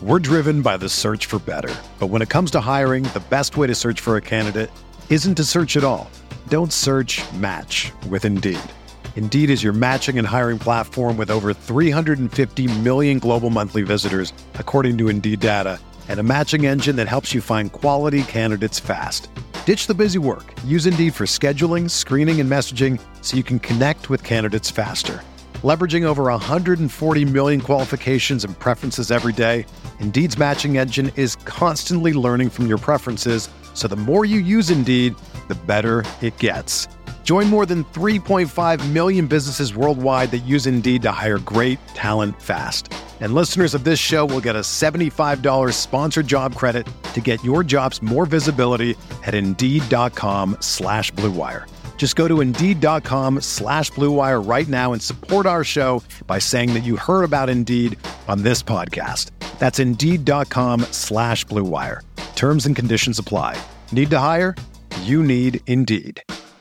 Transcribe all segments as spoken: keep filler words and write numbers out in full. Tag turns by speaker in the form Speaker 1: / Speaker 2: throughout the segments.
Speaker 1: We're driven by the search for better. But when it comes to hiring, the best way to search for a candidate isn't to search at all. Don't search, match with Indeed. Indeed is your matching and hiring platform with over three hundred fifty million global monthly visitors, according to Indeed data, and a matching engine that helps you find quality candidates fast. Ditch the busy work. Use Indeed for scheduling, screening, and messaging so you can connect with candidates faster. Leveraging over one hundred forty million qualifications and preferences every day, Indeed's matching engine is constantly learning from your preferences, so the more you use Indeed, the better it gets. Join more than three point five million businesses worldwide that use Indeed to hire great talent fast. And listeners of this show will get a seventy-five dollars sponsored job credit to get your jobs more visibility at Indeed.com slash Blue Wire. Just go to Indeed.com slash Blue Wire right now and support our show by saying that you heard about Indeed on this podcast. That's Indeed.com slash Blue Wire. Terms and conditions apply. Need to hire? You need Indeed.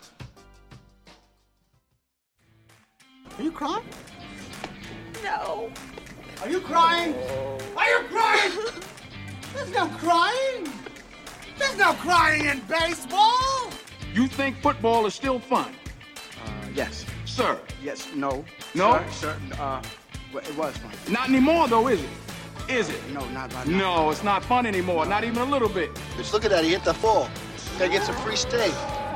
Speaker 2: Are you crying?
Speaker 3: No.
Speaker 2: Are you crying? Are you crying? There's no crying. There's no crying in baseball.
Speaker 4: You think football is still fun?
Speaker 2: Uh, yes.
Speaker 4: Sir?
Speaker 2: Yes, no.
Speaker 4: No?
Speaker 2: Sir, sir, uh, well, it was fun.
Speaker 4: Not anymore, though, is it? Is it?
Speaker 2: No, not right
Speaker 4: No,
Speaker 2: now.
Speaker 4: it's not fun anymore, not even a little bit.
Speaker 5: Just look at that, he hit the fall. Gotta get some free steak.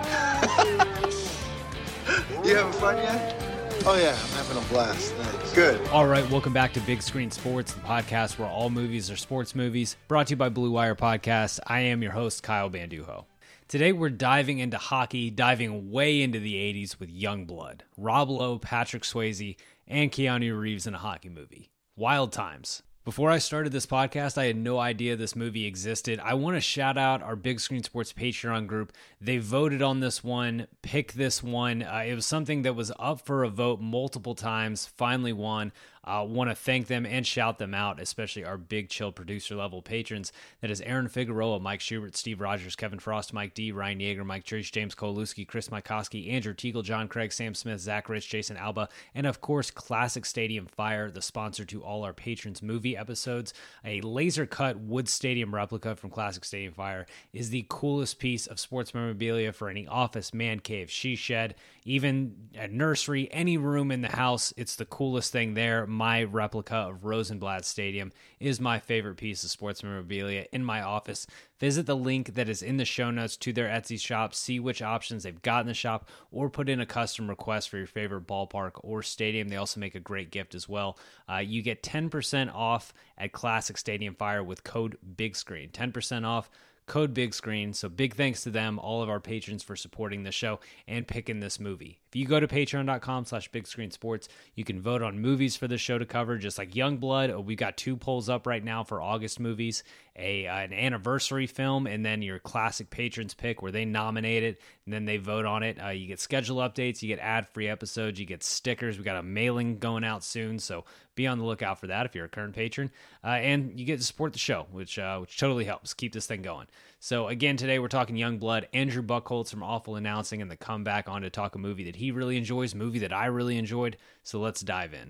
Speaker 5: You having fun yet? Oh yeah, I'm having a blast. Thanks. Good.
Speaker 6: All right, welcome back to Big Screen Sports, the podcast where all movies are sports movies, brought to you by Blue Wire Podcast. I am your host, Kyle Banduho. Today we're diving into hockey, diving way into the eighties with Youngblood, Rob Lowe, Patrick Swayze, and Keanu Reeves in a hockey movie. Wild times. Before I started this podcast, I had no idea this movie existed. I want to shout out our Big Screen Sports Patreon group. They voted on this one, picked this one. Uh, it was something that was up for a vote multiple times, finally won. I uh, want to thank them and shout them out, especially our big chill producer level patrons. That is Aaron Figueroa, Mike Schubert, Steve Rogers, Kevin Frost, Mike D, Ryan Yeager, Mike Trish, James Kowalewski, Chris Mikoski, Andrew Teagle, John Craig, Sam Smith, Zach Rich, Jason Alba, and of course, Classic Stadium Fire, the sponsor to all our patrons' movie episodes. A laser cut wood stadium replica from Classic Stadium Fire is the coolest piece of sports memorabilia for any office, man cave, she shed, even a nursery, any room in the house. It's the coolest thing there. My replica of Rosenblatt Stadium is my favorite piece of sports memorabilia in my office. Visit the link that is in the show notes to their Etsy shop, see which options they've got in the shop, or put in a custom request for your favorite ballpark or stadium. They also make a great gift as well. Uh, you get ten percent off at Classic Stadium Fire with code BIGSCREEN. ten percent off. Code Big Screen. So big thanks to them, all of our patrons, for supporting the show and picking this movie. If you go to patreon.com slash big screen sports, you can vote on movies for the show to cover, just like Youngblood. We've got two polls up right now for August movies, a uh, an anniversary film, and then your classic patrons pick where they nominate it and then they vote on it. Uh, you get schedule updates, you get ad-free episodes, you get stickers. We got a mailing going out soon, so be on the lookout for that if you're a current patron. Uh, and you get to support the show, which uh, which totally helps keep this thing going. So again, today we're talking Youngblood. Andrew Buchholz from Awful Announcing and the comeback on to talk a movie that he really enjoys, movie that I really enjoyed. So let's dive in.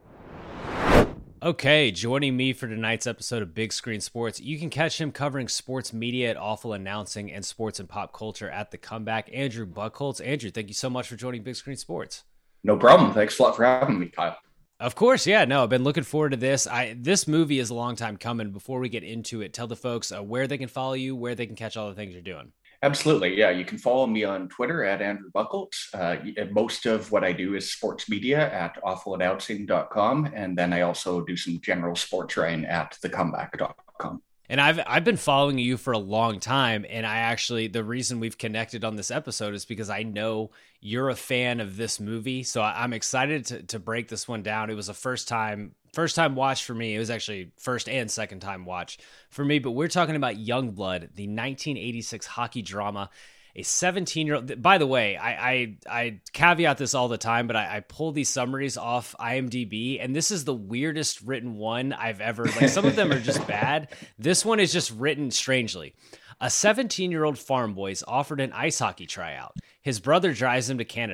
Speaker 6: Okay, joining me for tonight's episode of Big Screen Sports, you can catch him covering sports media at Awful Announcing and sports and pop culture at the comeback. Andrew Buchholz. Andrew, thank you so much for joining Big Screen Sports.
Speaker 7: No problem. Thanks a lot for having me, Kyle.
Speaker 6: Of course, yeah. No, I've been looking forward to this. I this movie is a long time coming. Before we get into it, tell the folks uh, where they can follow you, where they can catch all the things you're doing.
Speaker 7: Absolutely. Yeah, you can follow me on Twitter at Andrew Buchholz. Uh, most of what I do is sports media at awful announcing dot com. And then I also do some general sports writing at the comeback dot com.
Speaker 6: And I've I've been following you for a long time, and I actually, the reason we've connected on this episode is because I know you're a fan of this movie, so I'm excited to to break this one down. It was a first time first time watch for me. It was actually first and second time watch for me, but we're talking about Youngblood, the nineteen eighty-six hockey drama. A seventeen-year-old, by the way, I, I I caveat this all the time, but I, I pull these summaries off IMDb, and this is the weirdest written one I've ever, like some of them are just bad. This one is just written strangely. A seventeen-year-old farm boy is offered an ice hockey tryout. His brother drives him to Canada.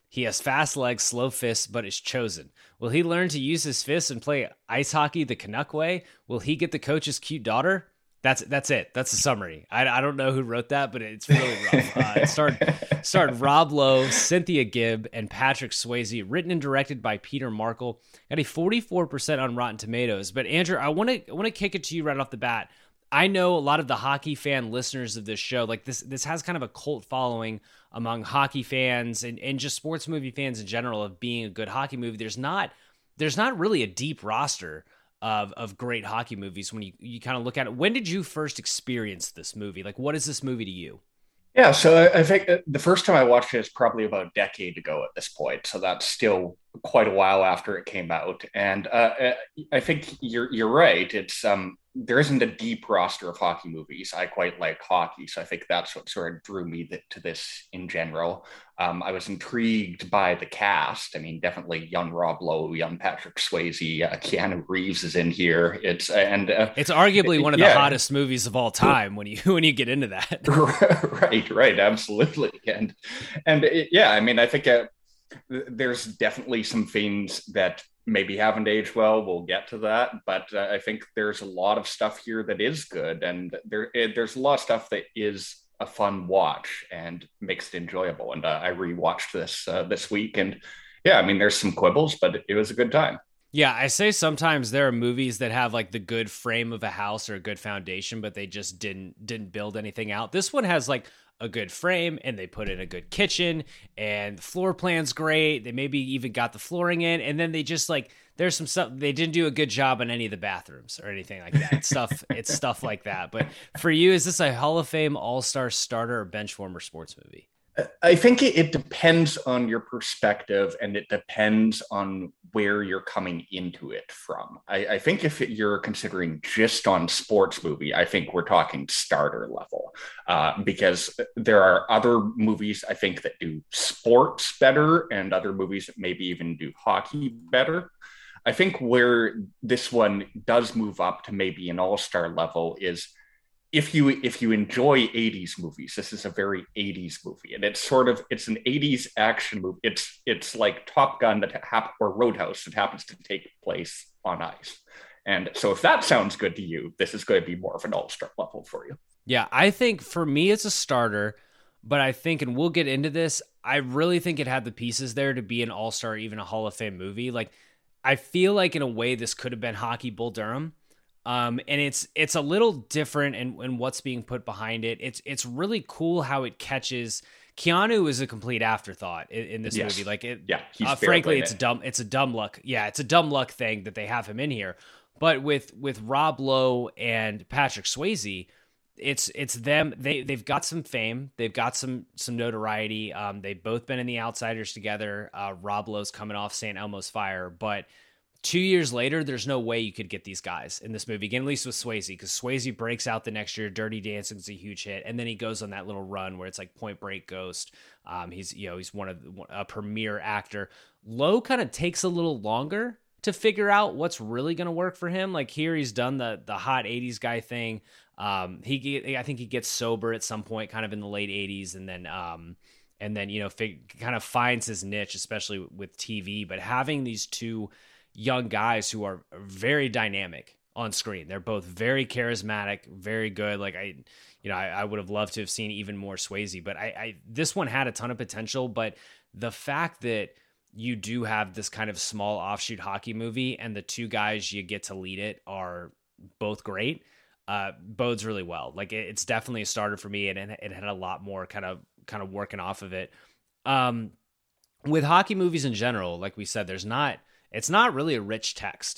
Speaker 6: He has fast legs, slow fists, but is chosen. Will he learn to use his fists and play ice hockey the Canuck way? Will he get the coach's cute daughter? That's that's it. That's the summary. I, I don't know who wrote that, but it's really rough. Uh, it starred, starred Rob Lowe, Cynthia Gibb, and Patrick Swayze, written and directed by Peter Markle. Got a forty-four percent on Rotten Tomatoes. But Andrew, I want to I want to kick it to you right off the bat. I know a lot of the hockey fan listeners of this show, like this this has kind of a cult following among hockey fans and, and just sports movie fans in general of being a good hockey movie. There's not there's not really a deep roster of of great hockey movies when you, you kind of look at it. When did you first experience this movie? Like, what is this movie to you?
Speaker 7: Yeah, so I, I think the first time I watched it is probably about a decade ago at this point. So that's still quite a while after it came out. And uh, I think you're you're right. It's um there isn't a deep roster of hockey movies. I quite like hockey, so I think that's what sort of drew me th- to this in general. Um, I was intrigued by the cast. I mean, definitely young Rob Lowe, young Patrick Swayze, uh, Keanu Reeves is in here. It's and uh,
Speaker 6: it's arguably one of
Speaker 7: yeah.
Speaker 6: the hottest movies of all time when you when you get into that.
Speaker 7: right, right, absolutely, and and it, yeah, I mean, I think uh, there's definitely some things that maybe haven't aged well. We'll get to that, but uh, I think there's a lot of stuff here that is good, and there there's a lot of stuff that is a fun watch and makes it enjoyable. And uh, I rewatched this uh, this week, and yeah, I mean, there's some quibbles, but it was a good time.
Speaker 6: Yeah, I say sometimes there are movies that have like the good frame of a house or a good foundation, but they just didn't didn't build anything out. This one has like a good frame, and they put in a good kitchen, and the floor plan's great. They maybe even got the flooring in, and then they just like there's some stuff they didn't do a good job on any of the bathrooms or anything like that. It's stuff it's stuff like that. But for you, is this a Hall of Fame All-Star starter or bench warmer sports movie?
Speaker 7: I think it depends on your perspective, and it depends on where you're coming into it from. I, I think if you're considering just on sports movie, I think we're talking starter level, uh, because there are other movies I think that do sports better, and other movies that maybe even do hockey better. I think where this one does move up to maybe an all-star level is If you if you enjoy eighties movies, this is a very eighties movie, and it's sort of it's an eighties action movie. It's it's like Top Gun that hap- or Roadhouse that happens to take place on ice. And so if that sounds good to you, this is going to be more of an all-star level for you.
Speaker 6: Yeah, I think for me it's a starter, but I think, and we'll get into this, I really think it had the pieces there to be an all-star, even a Hall of Fame movie. Like, I feel like in a way this could have been Hockey Bull Durham. Um, and it's it's a little different in, in what's being put behind it. It's it's really cool how it catches. Keanu is a complete afterthought in, in this
Speaker 7: yes.
Speaker 6: movie. Like it,
Speaker 7: yeah, he's
Speaker 6: uh, frankly, it's
Speaker 7: it.
Speaker 6: a dumb it's a dumb luck. Yeah, it's a dumb luck thing that they have him in here. But with with Rob Lowe and Patrick Swayze, it's it's them. They they've got some fame. They've got some some notoriety. Um, they've both been in The Outsiders together. Uh, Rob Lowe's coming off Saint Elmo's Fire, but two years later, there's no way you could get these guys in this movie, again, at least with Swayze, because Swayze breaks out the next year. Dirty Dancing's a huge hit, and then he goes on that little run where it's like Point Break, Ghost. Um, he's you know he's one of the, a premier actor. Lowe kind of takes a little longer to figure out what's really going to work for him. Like here, he's done the the hot eighties guy thing. Um, he I think he gets sober at some point, kind of in the late eighties, and then um, and then you know fig- kind of finds his niche, especially with T V. But having these two young guys who are very dynamic on screen. They're both very charismatic, very good. Like I, you know, I, I would have loved to have seen even more Swayze, but I, I, this one had a ton of potential, but the fact that you do have this kind of small offshoot hockey movie and the two guys you get to lead it are both great, uh, bodes really well. Like it, it's definitely a starter for me, and it, it had a lot more kind of, kind of working off of it. Um, with hockey movies in general, like we said, there's not, it's not really a rich text.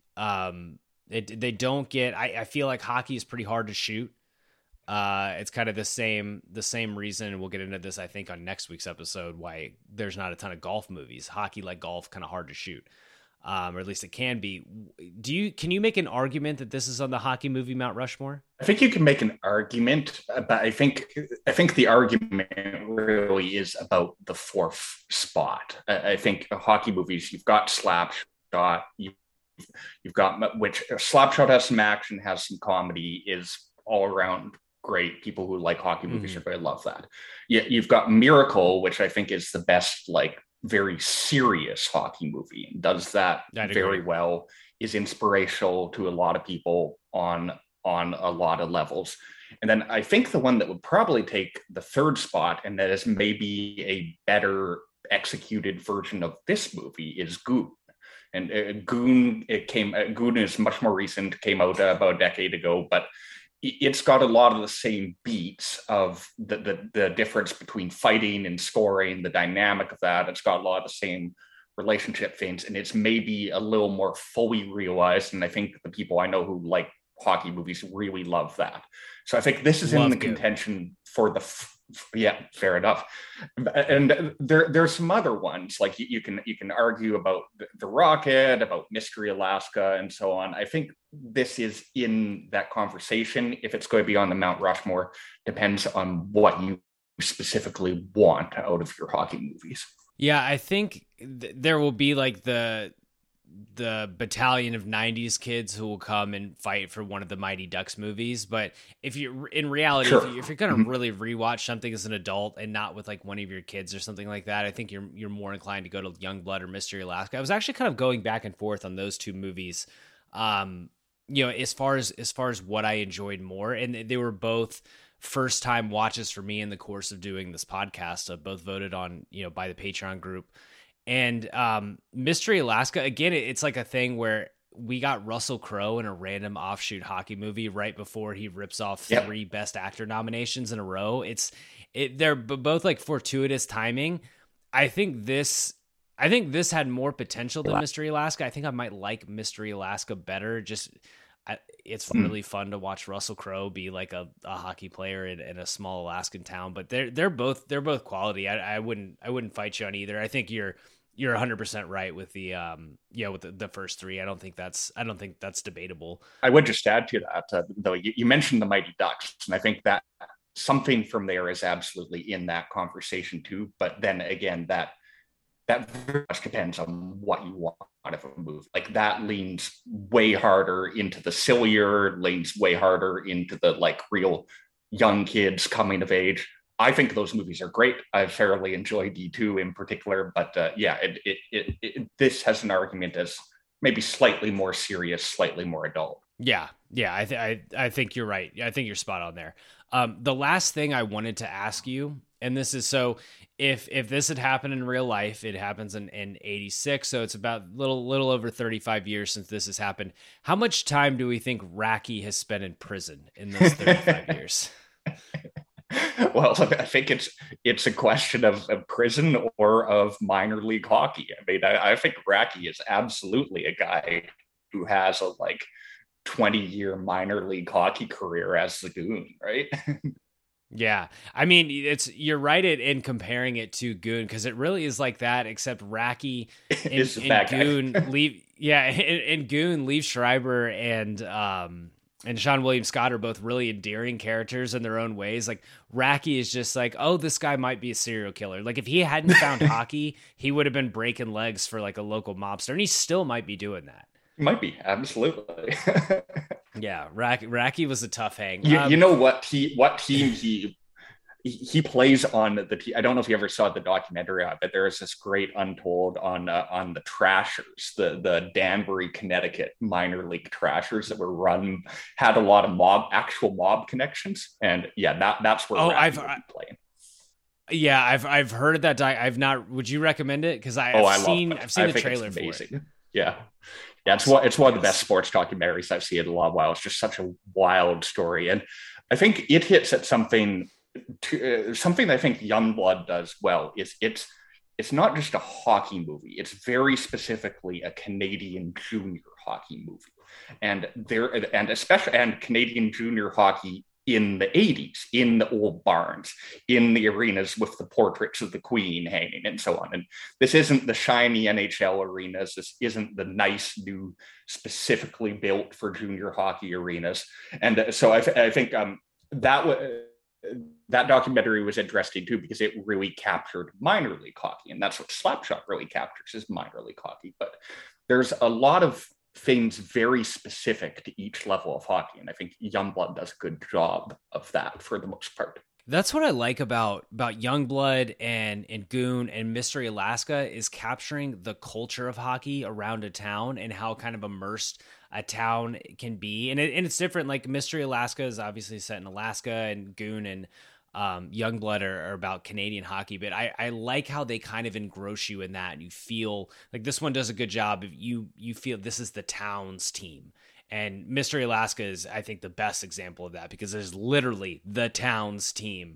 Speaker 6: Um, it, they don't get, I, I feel like hockey is pretty hard to shoot. Uh, it's kind of the same, the same reason. And we'll get into this, I think, on next week's episode, why there's not a ton of golf movies. Hockey, like golf, kind of hard to shoot. Um, or at least it can be. Do you, can you make an argument that this is on the hockey movie Mount Rushmore?
Speaker 7: I think you can make an argument, but I think, I think the argument really is about the fourth spot. I, I think hockey movies, you've got Slapshot, you've, you've got, which Slapshot has some action, has some comedy, is all around great. People who like hockey movies mm-hmm. are going to love that. You, you've got Miracle, which I think is the best, like, very serious hockey movie and does that very well, is inspirational to a lot of people on, on a lot of levels. And then I think the one that would probably take the third spot, and that is maybe a better executed version of this movie, is Goon. And uh, Goon, it came. Uh, Goon is much more recent, came out uh, about a decade ago, but it's got a lot of the same beats of the, the the difference between fighting and scoring, the dynamic of that. It's got a lot of the same relationship things, and it's maybe a little more fully realized. And I think the people I know who like hockey movies really love that. So I think this is love in the Goon. Contention for the. F- Yeah, fair enough. And there, there's some other ones, like you, you can you can argue about the, the Rocket, about Mystery Alaska, and so on. I think this is in that conversation. If it's going to be on the Mount Rushmore, depends on what you specifically want out of your hockey movies.
Speaker 6: Yeah, I think th- there will be like the the battalion of nineties kids who will come and fight for one of the Mighty Ducks movies. But if you're in reality, sure. if, you, if you're going to really rewatch something as an adult and not with like one of your kids or something like that, I think you're, you're more inclined to go to Youngblood or Mystery Alaska. I was actually kind of going back and forth on those two movies. Um, you know, as far as, as far as what I enjoyed more, and they were both first time watches for me in the course of doing this podcast. Uh, both voted on, you know, by the Patreon group. And um, Mystery Alaska, again, it's like a thing where we got Russell Crowe in a random offshoot hockey movie right before he rips off yep. three Best Actor nominations in a row. It's it, they're both like fortuitous timing. I think this, I think this had more potential than Mystery Alaska. I think I might like Mystery Alaska better. Just I, it's really fun to watch Russell Crowe be like a, a hockey player in, in a small Alaskan town. But they're they're both they're both quality. I, I wouldn't I wouldn't fight you on either. I think you're. You're one hundred percent right with the um yeah with the, the first three. I don't think that's I don't think that's debatable.
Speaker 7: I would just add to that uh, though you, you mentioned the Mighty Ducks, and I think that something from there is absolutely in that conversation too. But then again, that that very much depends on what you want out of a movie. Like that leans way harder into the sillier, leans way harder into the like real young kids coming of age. I think those movies are great. I fairly enjoy D two in particular, but uh, yeah, it, it, it, it, this has an argument as maybe slightly more serious, slightly more adult.
Speaker 6: Yeah, yeah, I, th- I, I think you're right. I think you're spot on there. Um, the last thing I wanted to ask you, and this is so, if if this had happened in real life, it happens in, in eighty-six, so it's about little little over thirty-five years since this has happened. How much time do we think Racky has spent in prison in those thirty-five years?
Speaker 7: Well, I think it's it's a question of, of prison or of minor league hockey. I mean, I, I think Racky is absolutely a guy who has a like twenty year minor league hockey career as the Goon, right?
Speaker 6: Yeah, I mean, it's you're right in, in comparing it to Goon because it really is like that, except Racky and, and Goon leave. Yeah, and, and Goon, Liev Schreiber, and um. And Sean William Scott are both really endearing characters in their own ways. Like Racky is just like, oh, this guy might be a serial killer. Like if he hadn't found hockey, he would have been breaking legs for like a local mobster, and he still might be doing that.
Speaker 7: He might be, absolutely.
Speaker 6: Yeah, Racky, Racky was a tough hang.
Speaker 7: You,
Speaker 6: um,
Speaker 7: you know what he what team he he plays on the team. I don't know if you ever saw the documentary, but there is this great Untold on uh, on the Trashers, the the Danbury, Connecticut minor league Trashers that were run, had a lot of mob, actual mob connections, and yeah, that that's where
Speaker 6: oh,
Speaker 7: Racky
Speaker 6: I've
Speaker 7: would be playing.
Speaker 6: Yeah, I've I've heard of that. Di- I've not. Would you recommend it? Because I've
Speaker 7: oh, I
Speaker 6: seen
Speaker 7: love it.
Speaker 6: I've seen
Speaker 7: I
Speaker 6: the
Speaker 7: think
Speaker 6: trailer
Speaker 7: it's
Speaker 6: for
Speaker 7: amazing.
Speaker 6: it.
Speaker 7: Yeah. Yeah, it's one, it's one of the best sports documentaries I've seen in a while. It's just such a wild story. And I think it hits at something, to, uh, something I think Youngblood does well is it's, it's not just a hockey movie. It's very specifically a Canadian junior hockey movie. And there, and especially, and Canadian junior hockey in the eighties, in the old barns, in the arenas with the portraits of the Queen hanging and so on. And this isn't the shiny N H L arenas. This isn't the nice new, specifically built for junior hockey arenas. And uh, so I, th- I think um, that w- that documentary was interesting too, because it really captured minor league hockey. And that's what Slapshot really captures, is minor league hockey. But there's a lot of things very specific to each level of hockey. And I think Youngblood does a good job of that for the most part.
Speaker 6: That's what I like about about Youngblood and and Goon and Mystery Alaska is capturing the culture of hockey around a town and how kind of immersed a town can be. And, it, and it's different. Like Mystery Alaska is obviously set in Alaska, and Goon and um, Youngblood are, are about Canadian hockey. But I, I like how they kind of engross you in that, and you feel like this one does a good job. If you you feel this is the town's team. And Mystery Alaska is, I think, the best example of that because there's literally the town's team.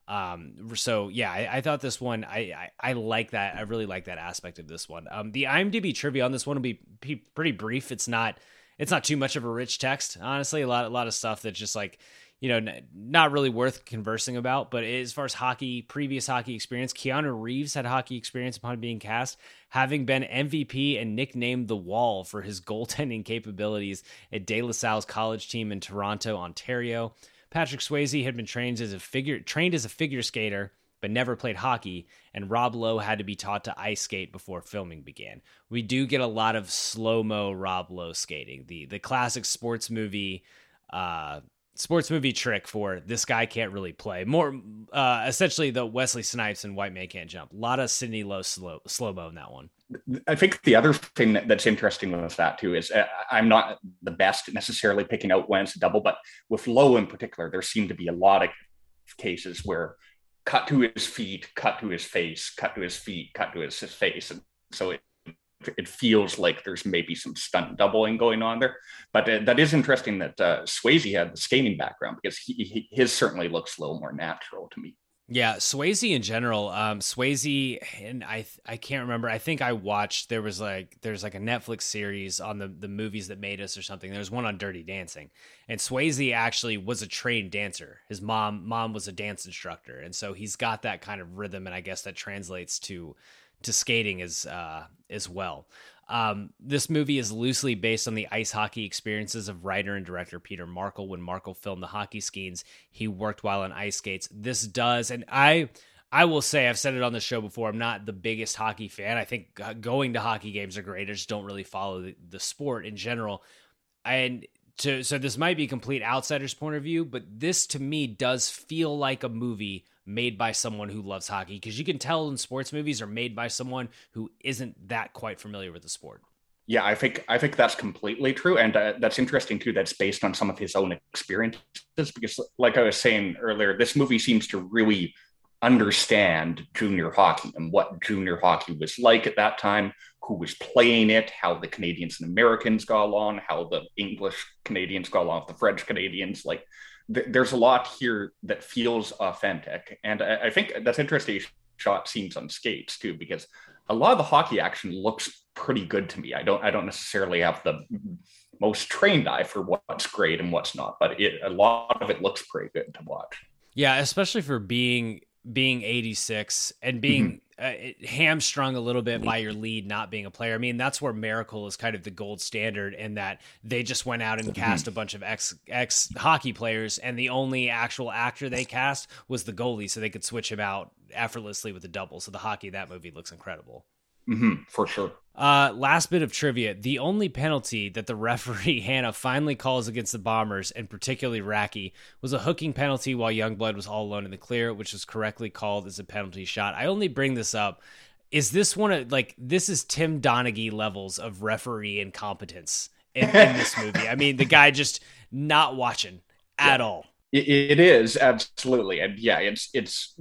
Speaker 6: Um, so yeah, I, I thought this one, I, I, I like that. I really like that aspect of this one. Um, the IMDb trivia on this one will be p- pretty brief. It's not, it's not too much of a rich text, honestly. A lot, a lot of stuff that's just like, you know, n- not really worth conversing about. But as far as hockey, previous hockey experience, Keanu Reeves had hockey experience upon being cast, having been M V P and nicknamed The Wall for his goaltending capabilities at De La Salle's college team in Toronto, Ontario. Patrick Swayze had been trained as a figure trained as a figure skater, but never played hockey, and Rob Lowe had to be taught to ice skate before filming began. We do get a lot of slow-mo Rob Lowe skating, the the classic sports movie uh, sports movie trick for this guy can't really play. More uh, essentially the Wesley Snipes and White Man Can't Jump. A lot of Sidney Lowe slow slow-mo in that one.
Speaker 7: I think the other thing that's interesting with that too is uh, I'm not the best necessarily picking out when it's a double, but with Lowe in particular, there seem to be a lot of cases where cut to his feet, cut to his face, cut to his feet, cut to his, his face. And so it, it feels like there's maybe some stunt doubling going on there. But uh, that is interesting that uh, Swayze had the skating background because he, he, his certainly looks a little more natural to me.
Speaker 6: Yeah, Swayze in general. Um, Swayze, and I I can't remember. I think I watched, there was like, there's like a Netflix series on the, the movies that made us or something. There was one on Dirty Dancing. And Swayze actually was a trained dancer. His mom mom was a dance instructor. And so he's got that kind of rhythm, and I guess that translates to to skating as, uh, as well. Um, this movie is loosely based on the ice hockey experiences of writer and director Peter Markle. When Markle filmed the hockey scenes, he worked while on ice skates. This does, and I I will say, I've said it on the show before, I'm not the biggest hockey fan. I think going to hockey games are great. I just don't really follow the, the sport in general. And to, so this might be a complete outsider's point of view, but this to me does feel like a movie made by someone who loves hockey, because you can tell in sports movies are made by someone who isn't that quite familiar with the sport.
Speaker 7: Yeah, I think I think that's completely true, and uh, that's interesting too. That's based on some of his own experiences, because, like I was saying earlier, this movie seems to really understand junior hockey and what junior hockey was like at that time, who was playing it, how the Canadians and Americans got along, how the English Canadians got along with the French Canadians, like. There's a lot here that feels authentic. And I, I think that's interesting. Shot scenes on skates too, because a lot of the hockey action looks pretty good to me. I don't, I don't necessarily have the most trained eye for what's great and what's not, but it, a lot of it looks pretty good to watch.
Speaker 6: Yeah. Especially for being, being eighty-six and being mm-hmm. uh, hamstrung a little bit by your lead not being a player. I mean, that's where Miracle is kind of the gold standard, in that they just went out and mm-hmm. cast a bunch of ex ex hockey players, and the only actual actor they cast was the goalie, so they could switch him out effortlessly with the double. So the hockey of that movie looks incredible.
Speaker 7: Mm-hmm, for sure.
Speaker 6: Uh, last bit of trivia. The only penalty that the referee Hannah finally calls against the Bombers, and particularly Racky, was a hooking penalty while Youngblood was all alone in the clear, which was correctly called as a penalty shot. I only bring this up. Is this one of, like, this is Tim Donaghy levels of referee incompetence in, in this movie. I mean, the guy just not watching at yeah. all.
Speaker 7: It, it is, absolutely. And yeah, it's it's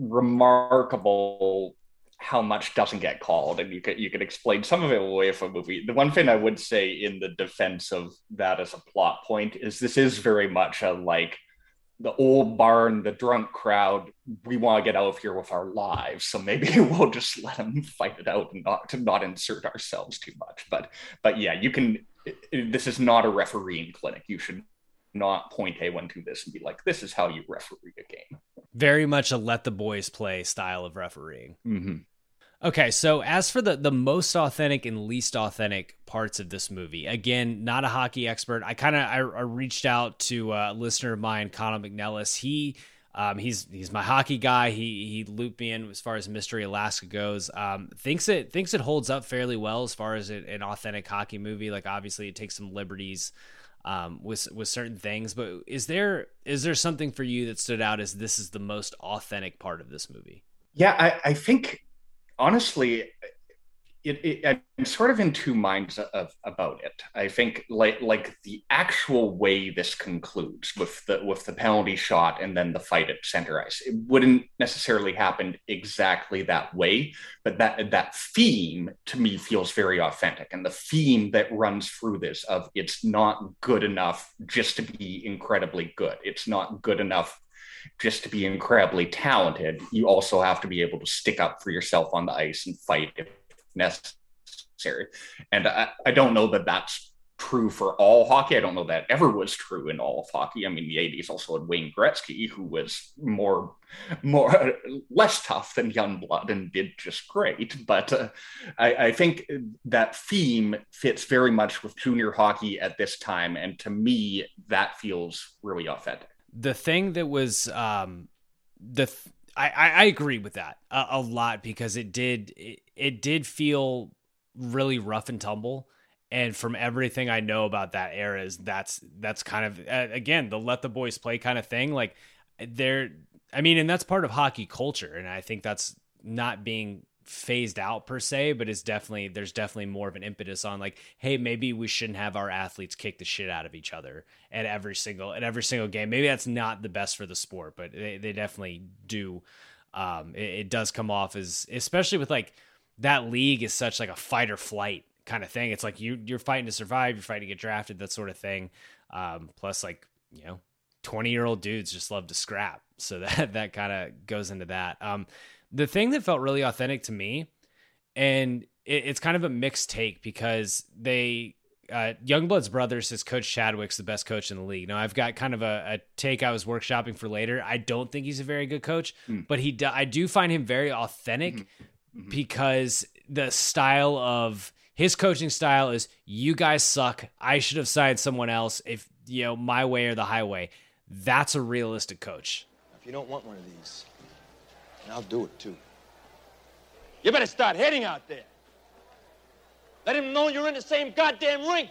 Speaker 7: remarkable how much doesn't get called, and you could you could explain some of it away from a movie. The one thing I would say in the defense of that as a plot point is this is very much a, like, the old barn, the drunk crowd, we want to get out of here with our lives, so maybe we'll just let them fight it out and not to not insert ourselves too much. But but yeah, you can, this is not a refereeing clinic. You should not point anyone to this and be like, this is how you referee a game.
Speaker 6: Very much a let the boys play style of refereeing.
Speaker 7: Mm-hmm.
Speaker 6: Okay, so as for the, the most authentic and least authentic parts of this movie, again, not a hockey expert. I kind of I, I reached out to a listener of mine, Connor McNellis. He um, he's he's my hockey guy. He he looped me in as far as Mystery Alaska goes. Um, thinks it thinks it holds up fairly well as far as it, an authentic hockey movie. Like, obviously, it takes some liberties um, with with certain things. But is there is there something for you that stood out as this is the most authentic part of this movie?
Speaker 7: Yeah, I, I think honestly, it, it, I'm sort of in two minds of about it. I think like like the actual way this concludes with the with the penalty shot and then the fight at center ice, it wouldn't necessarily happen exactly that way, but that that theme to me feels very authentic, and the theme that runs through this of it's not good enough just to be incredibly good. It's not good enough just to be incredibly talented. You also have to be able to stick up for yourself on the ice and fight if necessary. And I, I don't know that that's true for all hockey. I don't know that ever was true in all of hockey. I mean, the eighties also had Wayne Gretzky, who was more, more less tough than Youngblood and did just great. But uh, I, I think that theme fits very much with junior hockey at this time. And to me, that feels really authentic.
Speaker 6: The thing that was um, the th- I, I agree with that a, a lot, because it did it, it did feel really rough and tumble, and from everything I know about that era, is that's that's kind of uh, again the let the boys play kind of thing. Like there, I mean, and that's part of hockey culture, and I think that's not being phased out per se, but it's definitely there's definitely more of an impetus on like, hey, maybe we shouldn't have our athletes kick the shit out of each other at every single at every single game. Maybe that's not the best for the sport, but they, they definitely do. Um, it, it does come off as, especially with like that league is such like a fight or flight kind of thing. It's like you you're fighting to survive, you're fighting to get drafted, that sort of thing. Um, plus, like, you know, twenty year old dudes just love to scrap, so that that kind of goes into that. Um, The thing that felt really authentic to me, and it, it's kind of a mixed take, because they, uh, Youngblood's brother says Coach Chadwick's the best coach in the league. Now, I've got kind of a, a take I was workshopping for later. I don't think he's a very good coach, mm. but he do, I do find him very authentic mm-hmm. Mm-hmm. because the style of his coaching style is, you guys suck. I should have signed someone else. If, you know, my way or the highway. That's a realistic coach.
Speaker 8: If you don't want one of these, and I'll do it, too.
Speaker 9: You better start heading out there. Let him know you're in the same goddamn rink.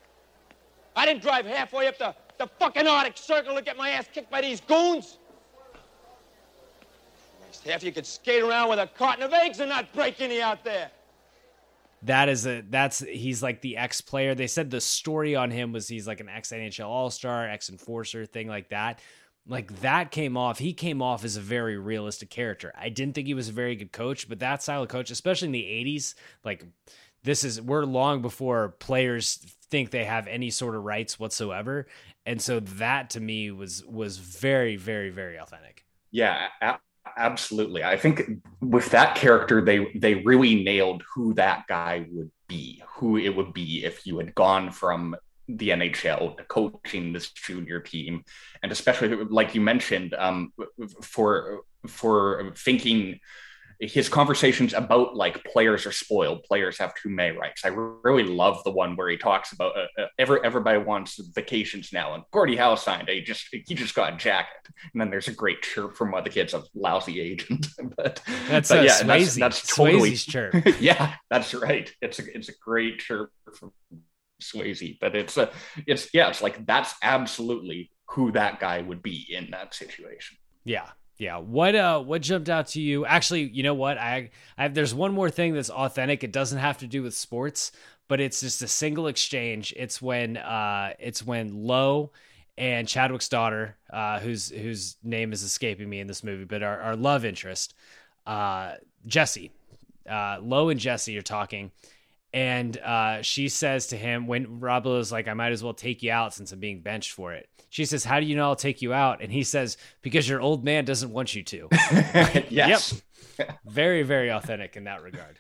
Speaker 9: I didn't drive halfway up the, the fucking Arctic Circle to get my ass kicked by these goons. Christ, half you could skate around with a carton of eggs and not break any out there.
Speaker 6: That is a, that's, he's like the ex-player. They said the story on him was he's like an ex-N H L All-Star, ex-enforcer, thing like that. Like that came off, he came off as a very realistic character. I didn't think he was a very good coach, but that style of coach, especially in the eighties, like this is, we're long before players think they have any sort of rights whatsoever. And so that to me was, was very, very, very authentic.
Speaker 7: Yeah, a- absolutely. I think with that character, they, they really nailed who that guy would be, who it would be if you had gone from the N H L to coaching this junior team. And especially like you mentioned, um, for, for thinking his conversations about like players are spoiled, players have too many rights. I really love the one where he talks about uh, uh, every, everybody wants vacations now. And Gordie Howe signed, he just, he just got a jacket. And then there's a great chirp from one of the kids, a lousy agent. but
Speaker 6: that's
Speaker 7: but
Speaker 6: uh,
Speaker 7: yeah,
Speaker 6: Swayze.
Speaker 7: that's, that's totally
Speaker 6: Swayze's chirp.
Speaker 7: Yeah, that's right. It's a, it's a great chirp from Swayze, but it's a, it's, yeah, it's like, that's absolutely who that guy would be in that situation.
Speaker 6: Yeah. Yeah. What, uh, what jumped out to you? Actually, you know what? I, I there's one more thing that's authentic. It doesn't have to do with sports, but it's just a single exchange. It's when, uh, it's when Lowe and Chadwick's daughter, uh, whose, whose name is escaping me in this movie, but our, our love interest, uh, Jesse, uh, Lowe and Jesse are talking. And uh, she says to him, when Rob Lowe's like, I might as well take you out since I'm being benched for it. She says, how do you know I'll take you out? And he says, because your old man doesn't want you to.
Speaker 7: Yes.
Speaker 6: Yep. Very, very authentic in that regard.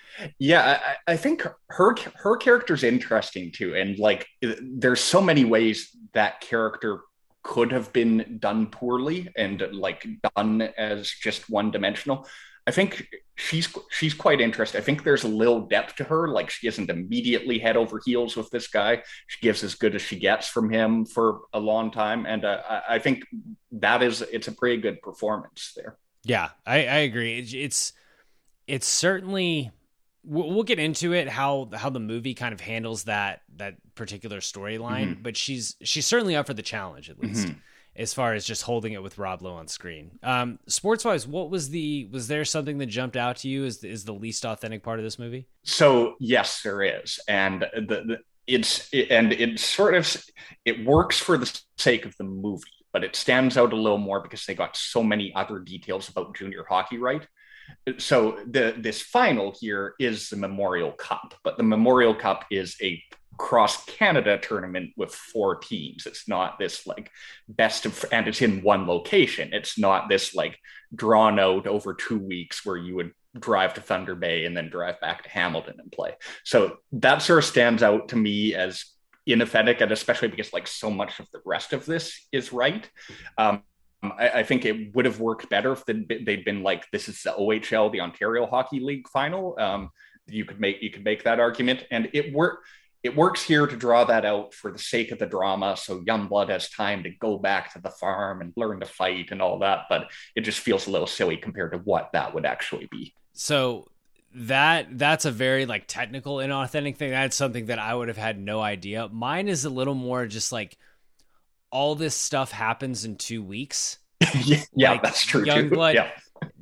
Speaker 7: Yeah, I, I think her her character's interesting too. And like, there's so many ways that character could have been done poorly and like done as just one dimensional. I think she's she's quite interesting. I think there's a little depth to her. Like she isn't immediately head over heels with this guy. She gives as good as she gets from him for a long time, and uh, I think that is it's a pretty good performance there.
Speaker 6: Yeah, I, I agree. It's, it's it's certainly we'll get into it, how how the movie kind of handles that that particular storyline, mm-hmm. but she's she's certainly up for the challenge, at least mm-hmm. as far as just holding it with Rob Lowe on screen. Um, sports wise, what was the was there something that jumped out to you as is the least authentic part of this movie?
Speaker 7: So yes, there is, and the, the it's it, and it sort of it works for the sake of the movie, but it stands out a little more because they got so many other details about junior hockey right. So the this final here is the Memorial Cup, but the Memorial Cup is a cross Canada tournament with four teams. It's not this like best of, and it's in one location. It's not this like drawn out over two weeks where you would drive to Thunder Bay and then drive back to Hamilton and play. So that sort of stands out to me as inauthentic, and especially because like so much of the rest of this is right. Um, I, I think it would have worked better if they'd, they'd been like, this is the O H L, the Ontario Hockey League final. Um, you could make you could make that argument, and it worked. It works here to draw that out for the sake of the drama, so Youngblood has time to go back to the farm and learn to fight and all that. But it just feels a little silly compared to what that would actually be.
Speaker 6: So that that's a very like technical and authentic thing. That's something that I would have had no idea. Mine is a little more just like, all this stuff happens in two weeks.
Speaker 7: yeah, yeah
Speaker 6: like,
Speaker 7: that's true.
Speaker 6: Youngblood,
Speaker 7: yeah.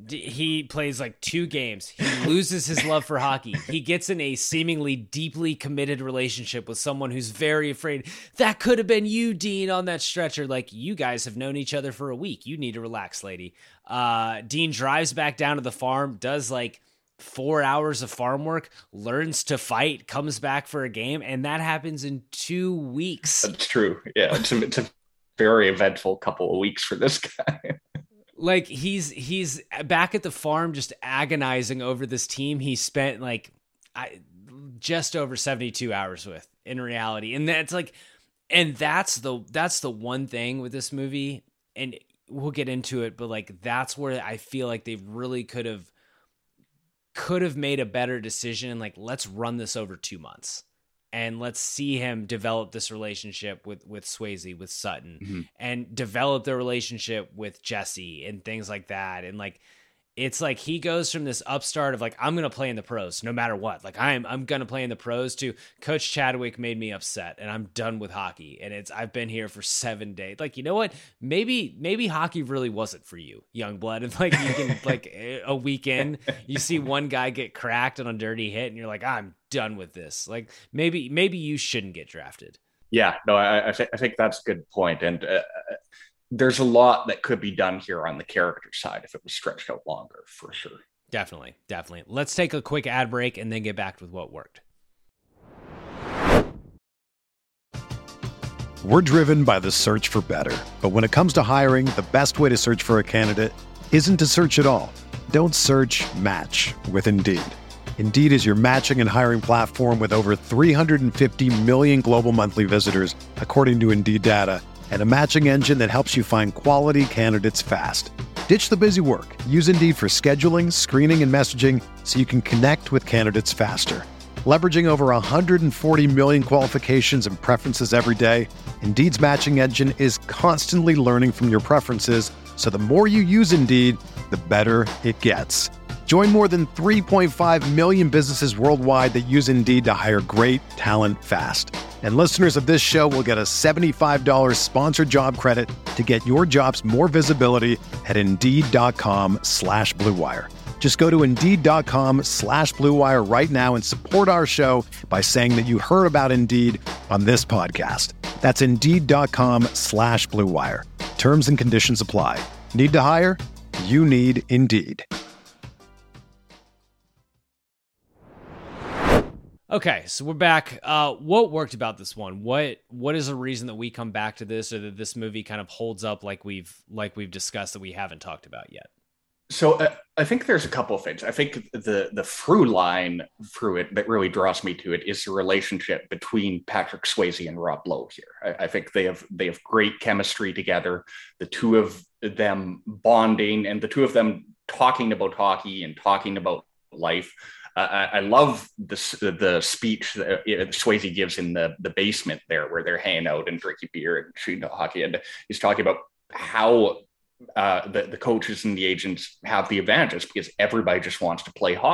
Speaker 6: he plays like two games. He loses his love for hockey. He gets in a seemingly deeply committed relationship with someone who's very afraid. That could have been you, Dean, on that stretcher. Like, you guys have known each other for a week. You need to relax, lady. Uh, Dean drives back down to the farm, does like four hours of farm work, learns to fight, comes back for a game, and that happens in two weeks.
Speaker 7: That's true. Yeah, it's a, it's a very eventful couple of weeks for this guy.
Speaker 6: Like he's he's back at the farm just agonizing over this team he spent like I, just over seventy-two hours with in reality. And that's like, and that's the that's the one thing with this movie, and we'll get into it, but like that's where I feel like they really could have could have made a better decision. Like, let's run this over two months. And let's see him develop this relationship with, with Swayze, with Sutton, mm-hmm. and develop the relationship with Jesse and things like that. And like, it's like he goes from this upstart of like, I'm going to play in the pros no matter what. Like I'm, I'm going to play in the pros to Coach Chadwick made me upset and I'm done with hockey. And it's, I've been here for seven days. Like, you know what? Maybe, maybe hockey really wasn't for you, Youngblood. And like, you can like a weekend, you see one guy get cracked on a dirty hit and you're like, I'm done with this. Like maybe, maybe you shouldn't get drafted.
Speaker 7: Yeah, no, I, I, th- I think that's a good point. And, uh, there's a lot that could be done here on the character side if it was stretched out longer, for sure.
Speaker 6: Definitely, definitely. Let's take a quick ad break and then get back with what worked.
Speaker 1: We're driven by the search for better. But when it comes to hiring, the best way to search for a candidate isn't to search at all. Don't search, match with Indeed. Indeed is your matching and hiring platform with over three hundred fifty million global monthly visitors, according to Indeed data, and a matching engine that helps you find quality candidates fast. Ditch the busy work. Use Indeed for scheduling, screening, and messaging so you can connect with candidates faster. Leveraging over one hundred forty million qualifications and preferences every day, Indeed's matching engine is constantly learning from your preferences, so the more you use Indeed, the better it gets. Join more than three point five million businesses worldwide that use Indeed to hire great talent fast. And listeners of this show will get a seventy-five dollars sponsored job credit to get your jobs more visibility at Indeed.com slash Blue Wire. Just go to Indeed.com slash Blue Wire right now and support our show by saying that you heard about Indeed on this podcast. That's Indeed.com slash Blue Wire. Terms and conditions apply. Need to hire? You need Indeed.
Speaker 6: Okay, so we're back. Uh, what worked about this one? What what is a reason that we come back to this, or that this movie kind of holds up like we've like we've discussed that we haven't talked about yet?
Speaker 7: So uh, I think there's a couple of things. I think the the through line through it that really draws me to it is the relationship between Patrick Swayze and Rob Lowe here. I, I think they have they have great chemistry together. The two of them bonding and the two of them talking about hockey and talking about life. Uh, I, I love the the speech that Swayze gives in the, the basement there, where they're hanging out and drinking beer and shooting hockey. And he's talking about how uh, the, the coaches and the agents have the advantages because everybody just wants to play hockey.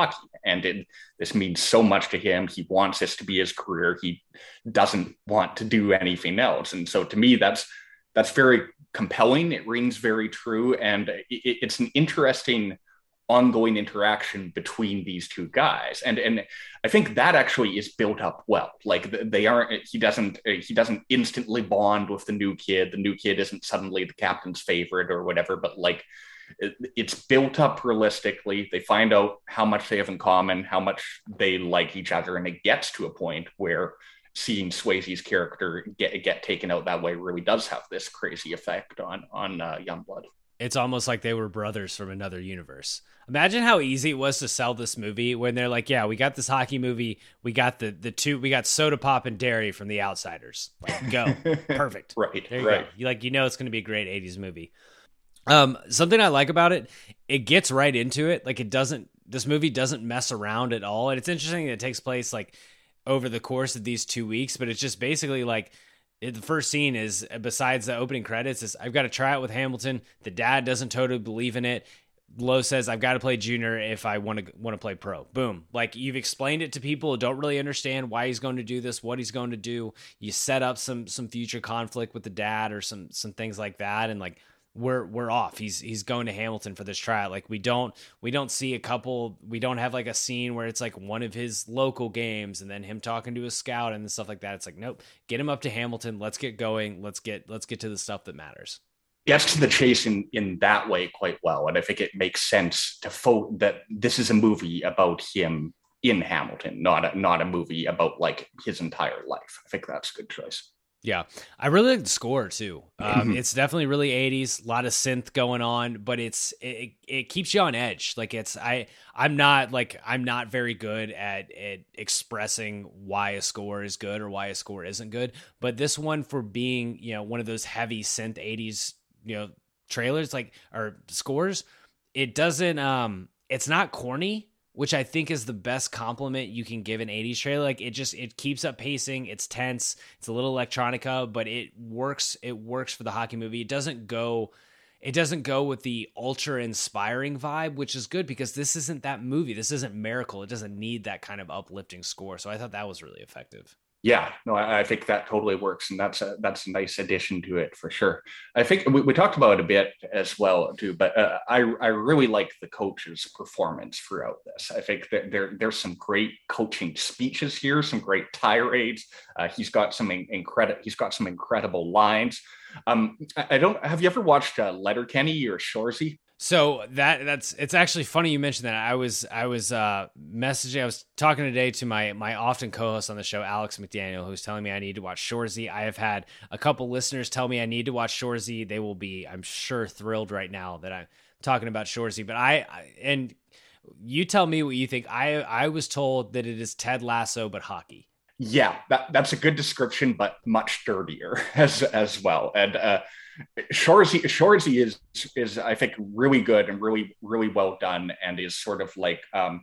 Speaker 7: And it, this means so much to him. He wants this to be his career. He doesn't want to do anything else. And so to me, that's that's very compelling. It rings very true. And it, it's an interesting ongoing interaction between these two guys. And and I think that actually is built up well. Like they aren't, he doesn't, he doesn't instantly bond with the new kid. The new kid isn't suddenly the captain's favorite or whatever, but like it, it's built up realistically. They find out how much they have in common, how much they like each other. And it gets to a point where seeing Swayze's character get, get taken out that way really does have this crazy effect on, on uh, Youngblood.
Speaker 6: It's almost like they were brothers from another universe. Imagine how easy it was to sell this movie when they're like, yeah, we got this hockey movie. We got the the two, we got Soda Pop and Derry from The Outsiders. Like, go. Perfect.
Speaker 7: Right.
Speaker 6: There you
Speaker 7: right.
Speaker 6: go. You like, you know, it's going to be a great eighties movie. Um, something I like about it, it gets right into it. Like it doesn't, this movie doesn't mess around at all. And it's interesting that it takes place like over the course of these two weeks, but it's just basically like, It, the first scene is, besides the opening credits, is I've got to try out with Hamilton. The dad doesn't totally believe in it. Lowe says, I've got to play junior if I want to want to play pro. Boom. Like you've explained it to people who don't really understand why he's going to do this, what he's going to do. You set up some some future conflict with the dad or some some things like that, and like we're we're off. He's he's going to Hamilton for this tryout. Like we don't we don't see a couple. We don't have like a scene where it's like one of his local games and then him talking to a scout and stuff like that. It's like, nope, get him up to Hamilton. Let's get going. Let's get let's get to the stuff that matters.
Speaker 7: Gets to the chase in, in that way quite well. And I think it makes sense to fo- that this is a movie about him in Hamilton, not a, not a movie about like his entire life. I think that's a good choice.
Speaker 6: Yeah, I really like the score too. Um, it's definitely really eighties, a lot of synth going on, but it's it, it keeps you on edge. Like it's I I'm not like I'm not very good at at expressing why a score is good or why a score isn't good. But this one, for being, you know, one of those heavy synth eighties, you know, trailers like or scores, it doesn't um it's not corny, which I think is the best compliment you can give an eighties trailer. Like it just, it keeps up pacing. It's tense. It's a little electronica, but it works. It works for the hockey movie. It doesn't go, it doesn't go with the ultra inspiring vibe, which is good because this isn't that movie. This isn't Miracle. It doesn't need that kind of uplifting score. So I thought that was really effective.
Speaker 7: Yeah, no, I, I think that totally works, and that's a that's a nice addition to it for sure. I think we, we talked about it a bit as well too, but uh, I I really like the coach's performance throughout this. I think that there there's some great coaching speeches here, some great tirades. Uh, he's got some incredible he's got some incredible lines. Um, I, I don't have you ever watched uh, Letterkenny or Shoresy?
Speaker 6: So that that's it's actually funny you mentioned that. I was I was uh, messaging. I was talking today to my my often co-host on the show, Alex McDaniel, who's telling me I need to watch Shoresy. I have had a couple listeners tell me I need to watch Shoresy. They will be, I'm sure, thrilled right now that I'm talking about Shoresy. But I, I and you tell me what you think. I I was told that it is Ted Lasso but hockey.
Speaker 7: Yeah, that, that's a good description, but much dirtier as as well. And uh, Shoresy, Shoresy is is I think really good and really really well done, and is sort of like um,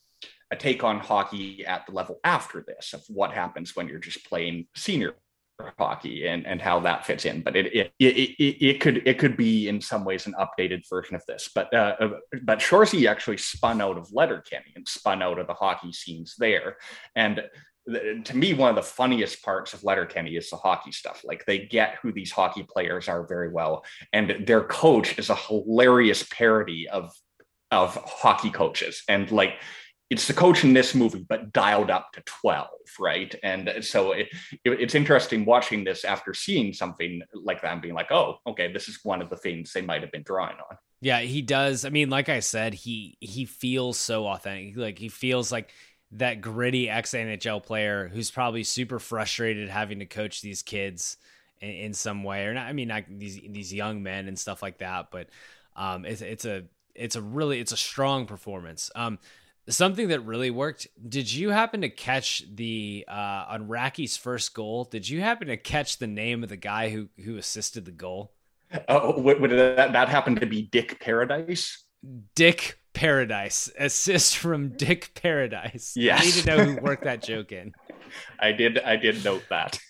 Speaker 7: a take on hockey at the level after this of what happens when you're just playing senior hockey and and how that fits in. But it it it it, it could it could be in some ways an updated version of this. But uh, but Shoresy actually spun out of Letterkenny and spun out of the hockey scenes there, and to me, one of the funniest parts of Letterkenny is the hockey stuff. Like they get who these hockey players are very well. And their coach is a hilarious parody of, of hockey coaches. And like, it's the coach in this movie, but dialed up to twelve, right? And so it, it, it's interesting watching this after seeing something like that and being like, oh, okay, this is one of the things they might have been drawing on.
Speaker 6: Yeah, he does. I mean, like I said, he he feels so authentic. Like he feels like that gritty ex-N H L player who's probably super frustrated having to coach these kids in, in some way, or not. I mean, not these these young men and stuff like that. But um, it's it's a it's a really it's a strong performance. Um, something that really worked. Did you happen to catch the uh, on Racky's first goal? Did you happen to catch the name of the guy who who assisted the goal?
Speaker 7: Oh, would, would that, that happen to be Dick Paradise?
Speaker 6: Dick Paradise. Assist from Dick Paradise.
Speaker 7: Yes.
Speaker 6: I need to know who worked that joke in.
Speaker 7: I did. I did note that.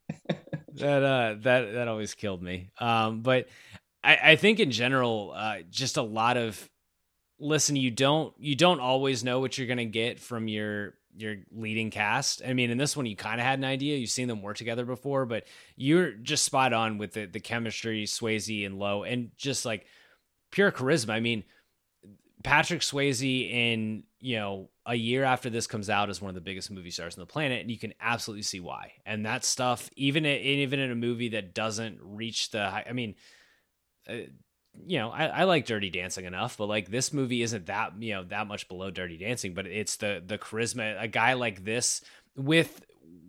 Speaker 6: that uh, that that always killed me. Um, but I, I think in general, uh, just a lot of listen, you don't you don't always know what you're gonna get from your your leading cast. I mean, in this one, you kind of had an idea. You've seen them work together before, but you're just spot on with the the chemistry, Swayze and Lowe, and just like pure charisma. I mean, Patrick Swayze in, you know, a year after this comes out is one of the biggest movie stars on the planet, and you can absolutely see why. And that stuff, even in, even in a movie that doesn't reach the high, I mean, uh, you know, I, I like Dirty Dancing enough, but like this movie isn't that, you know, that much below Dirty Dancing, but it's the the charisma. A guy like this with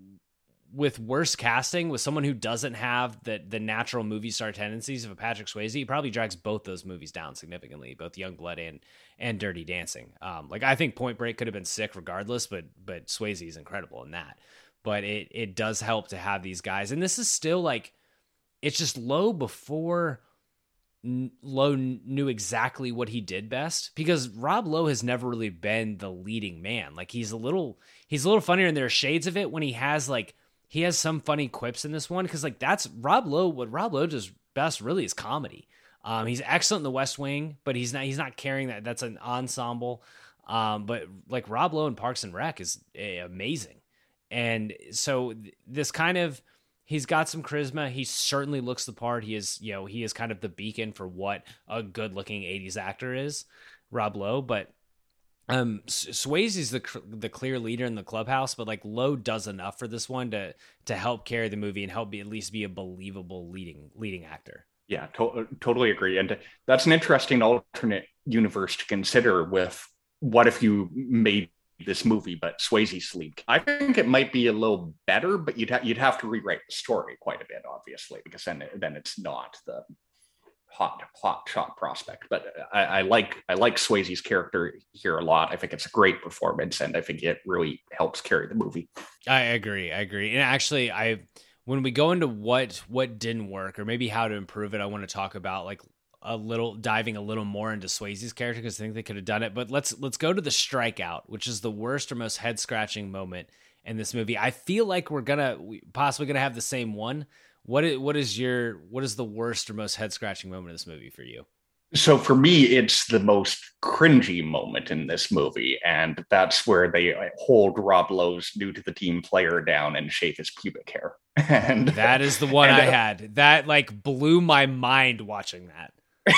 Speaker 6: with worse casting, with someone who doesn't have the the natural movie star tendencies of a Patrick Swayze, he probably drags both those movies down significantly, both Youngblood and and Dirty Dancing. Um, like I think Point Break could have been sick regardless, but but Swayze is incredible in that. But it it does help to have these guys, and this is still like, it's just Lowe before Lowe knew exactly what he did best, because Rob Lowe has never really been the leading man. Like he's a little he's a little funnier, and there are shades of it when he has like. He has some funny quips in this one, because like that's Rob Lowe. What Rob Lowe does best really is comedy. Um, he's excellent in The West Wing, but he's not he's not carrying that. That's an ensemble. Um, but like Rob Lowe in Parks and Rec is uh, amazing, and so th- this kind of he's got some charisma. He certainly looks the part. He is you know he is kind of the beacon for what a good looking eighties actor is, Rob Lowe. But Um, Swayze's the the clear leader in the clubhouse, but like Lowe does enough for this one to to help carry the movie and help be at least be a believable leading leading actor.
Speaker 7: Yeah, to- totally agree. And that's an interesting alternate universe to consider with what if you made this movie, but Swayze's lead. I think it might be a little better, but you'd ha- you'd have to rewrite the story quite a bit, obviously, because then then it's not the hot hot shot prospect. But I, I like I like Swayze's character here a lot. I think it's a great performance, and I think it really helps carry the movie.
Speaker 6: I agree. I agree. And actually, I when we go into what what didn't work, or maybe how to improve it, I want to talk about like a little diving a little more into Swayze's character, because I think they could have done it. But let's let's go to the strikeout, which is the worst or most head scratching moment in this movie. I feel like we're gonna we possibly gonna have the same one. What is, what is your what is the worst or most head scratching moment in this movie for you?
Speaker 7: So for me, it's the most cringy moment in this movie, and that's where they hold Rob Lowe's new to the team player down and shave his pubic hair. And
Speaker 6: that is the one
Speaker 7: and,
Speaker 6: I had. That like blew my mind watching that.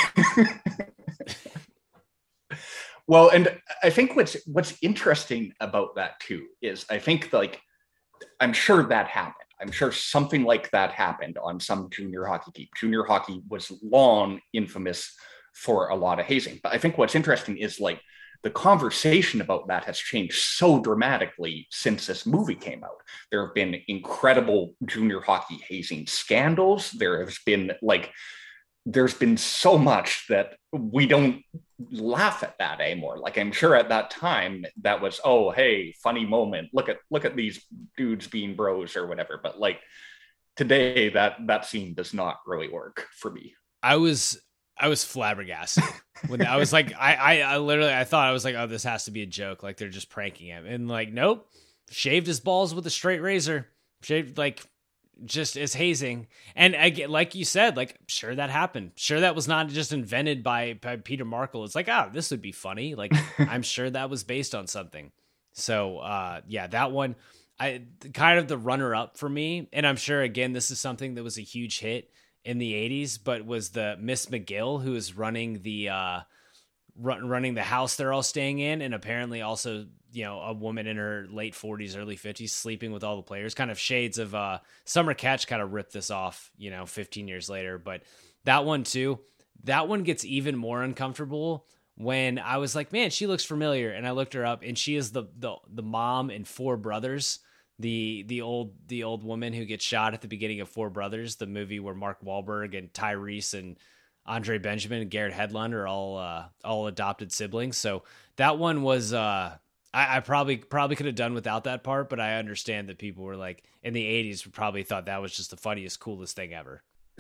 Speaker 7: Well, and I think what's what's interesting about that too is I think like I'm sure that happened. I'm sure something like that happened on some junior hockey team. Junior hockey was long infamous for a lot of hazing. But I think what's interesting is like the conversation about that has changed so dramatically since this movie came out. There have been incredible junior hockey hazing scandals. There has been like, there's been so much that we don't laugh at that anymore. Like I'm sure at that time that was, oh, hey, funny moment. Look at look at these dudes being bros or whatever. But like today, that that scene does not really work for me.
Speaker 6: I was I was flabbergasted when I was like, I, I I literally I thought I was like, oh, this has to be a joke. Like they're just pranking him, and like, nope, shaved his balls with a straight razor. Shaved like. Just as hazing. And I get, like you said, like, sure that happened. Sure that was not just invented by, by Peter Markle. It's like, oh, this would be funny. Like, I'm sure that was based on something. So, uh, yeah, that one, I kind of the runner up for me. And I'm sure, again, this is something that was a huge hit in the eighties, but was the Miss McGill, who is running the, uh, run, running the house they're all staying in. And apparently also, you know, a woman in her late forties, early fifties, sleeping with all the players, kind of shades of uh, Summer Catch kind of ripped this off, you know, fifteen years later. But that one too, that one gets even more uncomfortable when I was like, man, she looks familiar. And I looked her up, and she is the the, the mom in Four Brothers, the the old the old woman who gets shot at the beginning of Four Brothers, the movie where Mark Wahlberg and Tyrese and Andre Benjamin and Garrett Hedlund are all uh, all adopted siblings. So that one was... Uh, I, I probably probably could have done without that part, but I understand that people were like in the eighties probably thought that was just the funniest, coolest thing ever.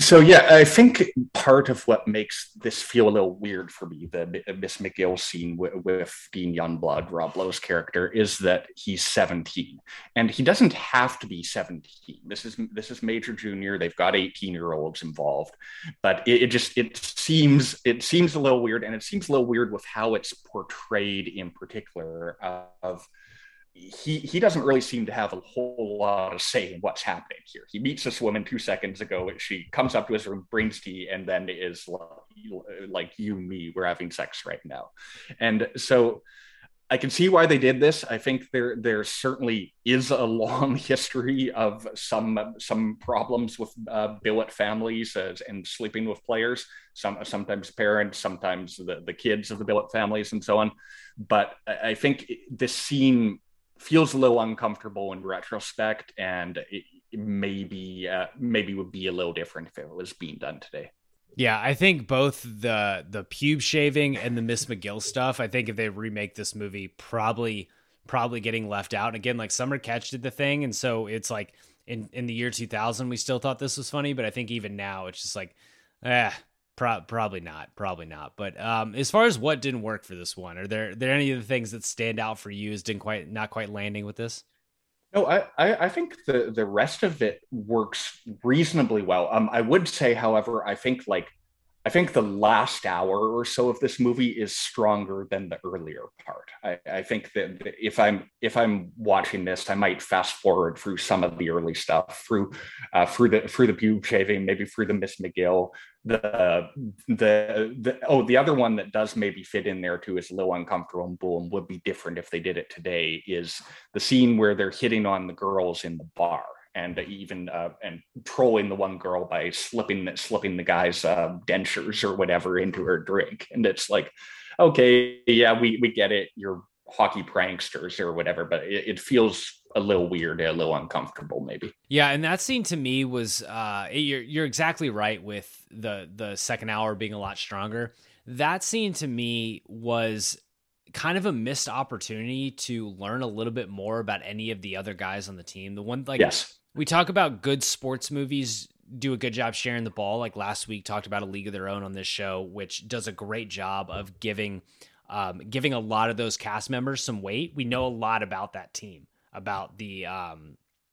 Speaker 7: So yeah, I think part of what makes this feel a little weird for me, the Miss McGill scene with, with Dean Youngblood, Rob Lowe's character, is that he's seventeen, and he doesn't have to be seventeen. This is this is Major Junior. They've got eighteen-year-olds involved, but it, it just it seems it seems a little weird, and it seems a little weird with how it's portrayed in particular. Uh, of He he doesn't really seem to have a whole lot of say in what's happening here. He meets this woman two seconds ago. She comes up to his room, brings tea, and then is like, like you and me, we're having sex right now. And so I can see why they did this. I think there there certainly is a long history of some some problems with uh, billet families uh, and sleeping with players. Some sometimes parents, sometimes the, the kids of the billet families, and so on. But I think this scene feels a little uncomfortable in retrospect, and it maybe uh, maybe would be a little different if it was being done today.
Speaker 6: Yeah, I think both the the pube shaving and the Miss McGill stuff, I think if they remake this movie, probably probably getting left out. And again, like Summer Catch did the thing, and so it's like in, in the year two thousand, we still thought this was funny, but I think even now it's just like, eh, pro- probably not, probably not. But um, as far as what didn't work for this one, are there are there any of the things that stand out for you as didn't quite not quite landing with this?
Speaker 7: No, I, I, I think the, the rest of it works reasonably well. Um, I would say, however, I think like I think the last hour or so of this movie is stronger than the earlier part. I, I think that if I'm if I'm watching this, I might fast forward through some of the early stuff, through uh, through the through the pube shaving, maybe through the Miss McGill. The, the the oh the other one that does maybe fit in there too is a little uncomfortable and boom would be different if they did it today, is the scene where they're hitting on the girls in the bar and even uh, and trolling the one girl by slipping slipping the guy's uh, dentures or whatever into her drink. And it's like, okay, yeah, we we get it, you're hockey pranksters or whatever, but it, it feels a little weird, a little uncomfortable maybe.
Speaker 6: Yeah, and that scene to me was uh you're you're exactly right with the the second hour being a lot stronger. That scene to me was kind of a missed opportunity to learn a little bit more about any of the other guys on the team. The one like
Speaker 7: yes.
Speaker 6: We talk about good sports movies do a good job sharing the ball. Like last week talked about A League of Their Own on this show, which does a great job of giving um giving a lot of those cast members some weight. We know a lot about that team. About the, um,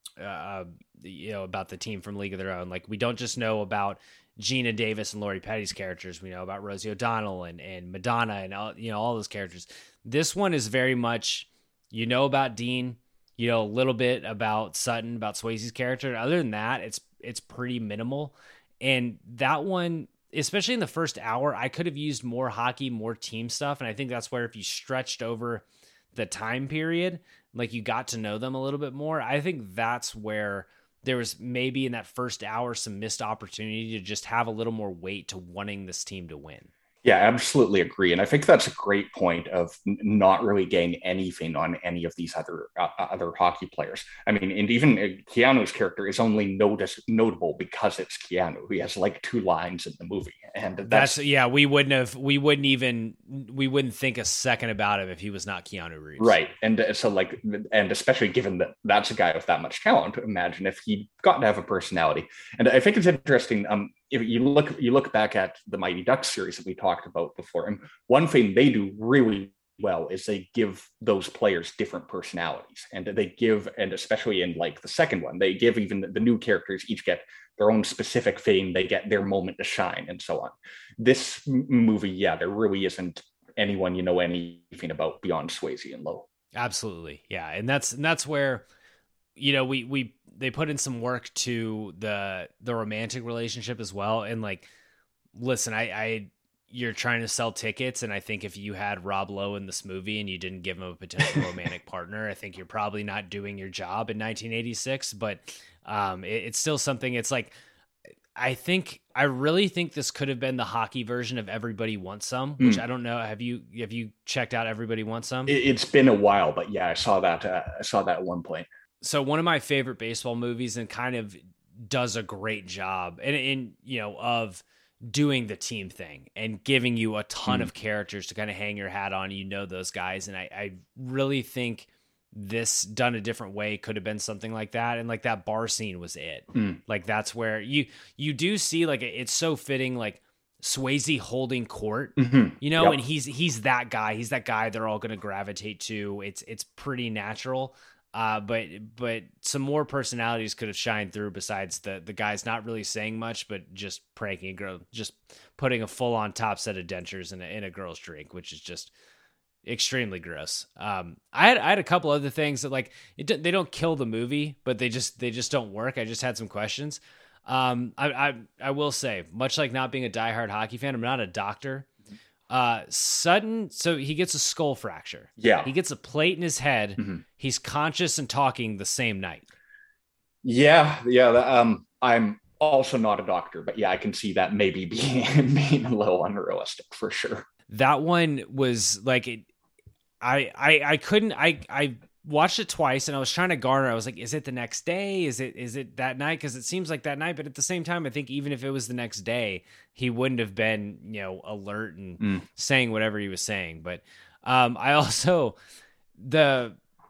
Speaker 6: uh, you know, about the team from League of Their Own. Like we don't just know about Gina Davis and Lori Petty's characters. We know about Rosie O'Donnell and, and Madonna and all, you know, all those characters. This one is very much, you know, about Dean, you know, a little bit about Sutton, about Swayze's character. Other than that, it's, it's pretty minimal. And that one, especially in the first hour, I could have used more hockey, more team stuff. And I think that's where if you stretched over the time period, like you got to know them a little bit more. I think that's where there was maybe in that first hour some missed opportunity to just have a little more weight to wanting this team to win.
Speaker 7: Yeah, absolutely agree. And I think that's a great point of not really getting anything on any of these other uh, other hockey players. I mean, and even Keanu's character is only notice, notable because it's Keanu. He has like two lines in the movie. And that's,
Speaker 6: that's yeah, we wouldn't have, we wouldn't even, we wouldn't think a second about him if he was not Keanu Reeves.
Speaker 7: Right. And so like, and especially given that that's a guy with that much talent, imagine if he got to have a personality. And I think it's interesting. Um, if you look, you look back at the Mighty Ducks series that we talked about before, and one thing they do really well is they give those players different personalities, and they give, and especially in like the second one, they give even the, the new characters each get their own specific thing. They get their moment to shine and so on. This movie, yeah, there really isn't anyone you know anything about beyond Swayze and Lowe.
Speaker 6: Absolutely. Yeah. And that's, and that's where, you know, we, we, they put in some work to the, the romantic relationship as well. And like, listen, I, I, you're trying to sell tickets. And I think if you had Rob Lowe in this movie and you didn't give him a potential romantic partner, I think you're probably not doing your job in nineteen eighty-six, but um, it, it's still something. It's like, I think, I really think this could have been the hockey version of Everybody Wants Some, which mm. I don't know. Have you, have you checked out Everybody Wants Some?
Speaker 7: It, it's been a while, but yeah, I saw that. Uh, I saw that at one point.
Speaker 6: So one of my favorite baseball movies, and kind of does a great job and in, you know, of doing the team thing and giving you a ton mm. of characters to kind of hang your hat on, you know, those guys. And I, I really think this done a different way could have been something like that. And like that bar scene was it.
Speaker 7: Mm.
Speaker 6: Like that's where you, you do see like, it's so fitting, like Swayze holding court,
Speaker 7: Mm-hmm.
Speaker 6: you know,
Speaker 7: Yep.
Speaker 6: and he's, he's that guy, he's that guy they're all going to gravitate to. It's, it's pretty natural. Uh, but, but some more personalities could have shined through besides the, the guys not really saying much, but just pranking a girl, just putting a full on top set of dentures in a, in a girl's drink, which is just extremely gross. Um, I had I had a couple other things that like it, they don't kill the movie, but they just they just don't work. I just had some questions. Um, I I I will say, much like not being a diehard hockey fan, I'm not a doctor. Uh, Sutton, so he gets a skull fracture.
Speaker 7: Yeah.
Speaker 6: He gets a plate in his head.
Speaker 7: Mm-hmm.
Speaker 6: He's conscious and talking the same night.
Speaker 7: Yeah, yeah. Um, I'm also not a doctor, but yeah, I can see that maybe being being a little unrealistic for sure.
Speaker 6: That one was like it. I, I, I couldn't, I, I watched it twice and I was trying to garner. I was like, is it the next day? Is it, is it that night? Cause it seems like that night, but at the same time, I think even if it was the next day, he wouldn't have been, you know, alert and
Speaker 7: Mm.
Speaker 6: saying whatever he was saying. But, um, I also, the,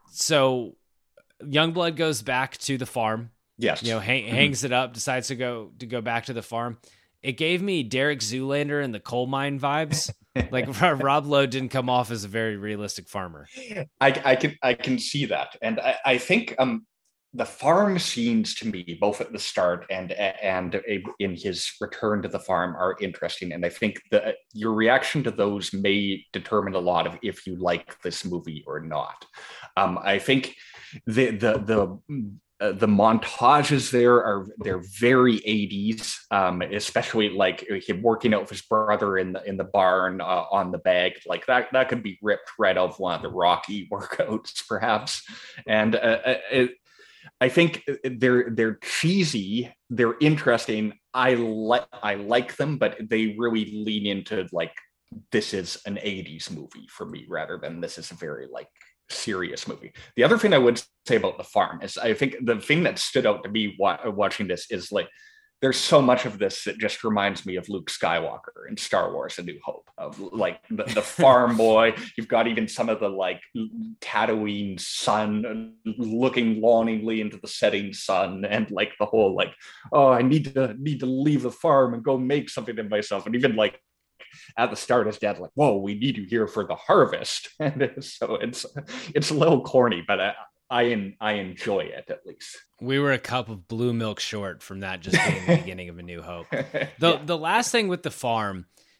Speaker 6: so Youngblood goes back to the farm,
Speaker 7: Yes.
Speaker 6: you know, hang,
Speaker 7: Mhm.
Speaker 6: hangs it up, decides to go, to go back to the farm. It gave me Derek Zoolander and the coal mine vibes. Like Rob Lowe didn't come off as a very realistic farmer.
Speaker 7: I, I can I can see that, and I, I think um the farm scenes to me, both at the start and and in his return to the farm, are interesting, and I think that your reaction to those may determine a lot of if you like this movie or not. Um, I think the the the. Uh, the montages there are they're very eighties, um, especially like him working out with his brother in the in the barn uh, on the bag, like that that could be ripped right off one of the Rocky workouts, perhaps. And uh, it, I think they're they're cheesy, they're interesting. I like I like them, but they really lean into like this is an eighties movie for me rather than this is a very like serious movie. The other thing I would say about the farm is I think the thing that stood out to me wa- watching this is like there's so much of this that just reminds me of Luke Skywalker in Star Wars: A New Hope, of like the, the farm boy. You've got even some of the like Tatooine sun looking longingly into the setting sun, and like the whole like, oh, I need to need to leave the farm and go make something of myself. And even like at the start, his dad's like, whoa, we need you here for the harvest. And so it's it's a little corny, but I, I, I enjoy it at least.
Speaker 6: We were a cup of blue milk short from that just being the beginning of A New Hope. The yeah. the last thing with the farm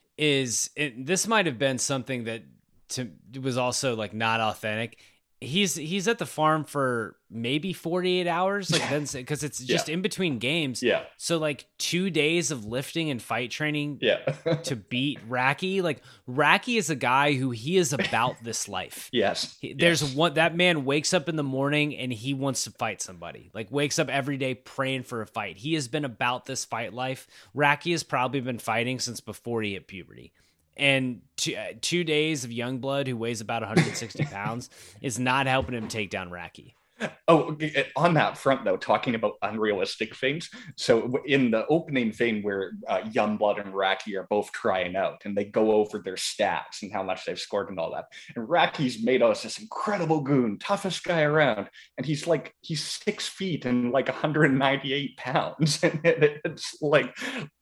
Speaker 6: is, it, this might have been something that to, was also like not authentic. He's he's at the farm for maybe forty-eight hours, like then because it's just yeah. in between games.
Speaker 7: Yeah.
Speaker 6: So like two days of lifting and fight training.
Speaker 7: Yeah.
Speaker 6: to beat Raki. Like Raki is a guy who he is about this life.
Speaker 7: Yes.
Speaker 6: He, there's
Speaker 7: yes.
Speaker 6: one that man wakes up in the morning and he wants to fight somebody. Like wakes up every day praying for a fight. He has been about this fight life. Raki has probably been fighting since before he hit puberty. And two, uh, two days of Youngblood, who weighs about one hundred sixty pounds, is not helping him take down Raki.
Speaker 7: Oh, on that front, though, talking about unrealistic things. So in the opening thing where uh, Youngblood and Raki are both trying out and they go over their stats and how much they've scored and all that. And Raki's made us this incredible goon, toughest guy around. And he's like, he's six feet and like one hundred ninety-eight pounds. And it's like,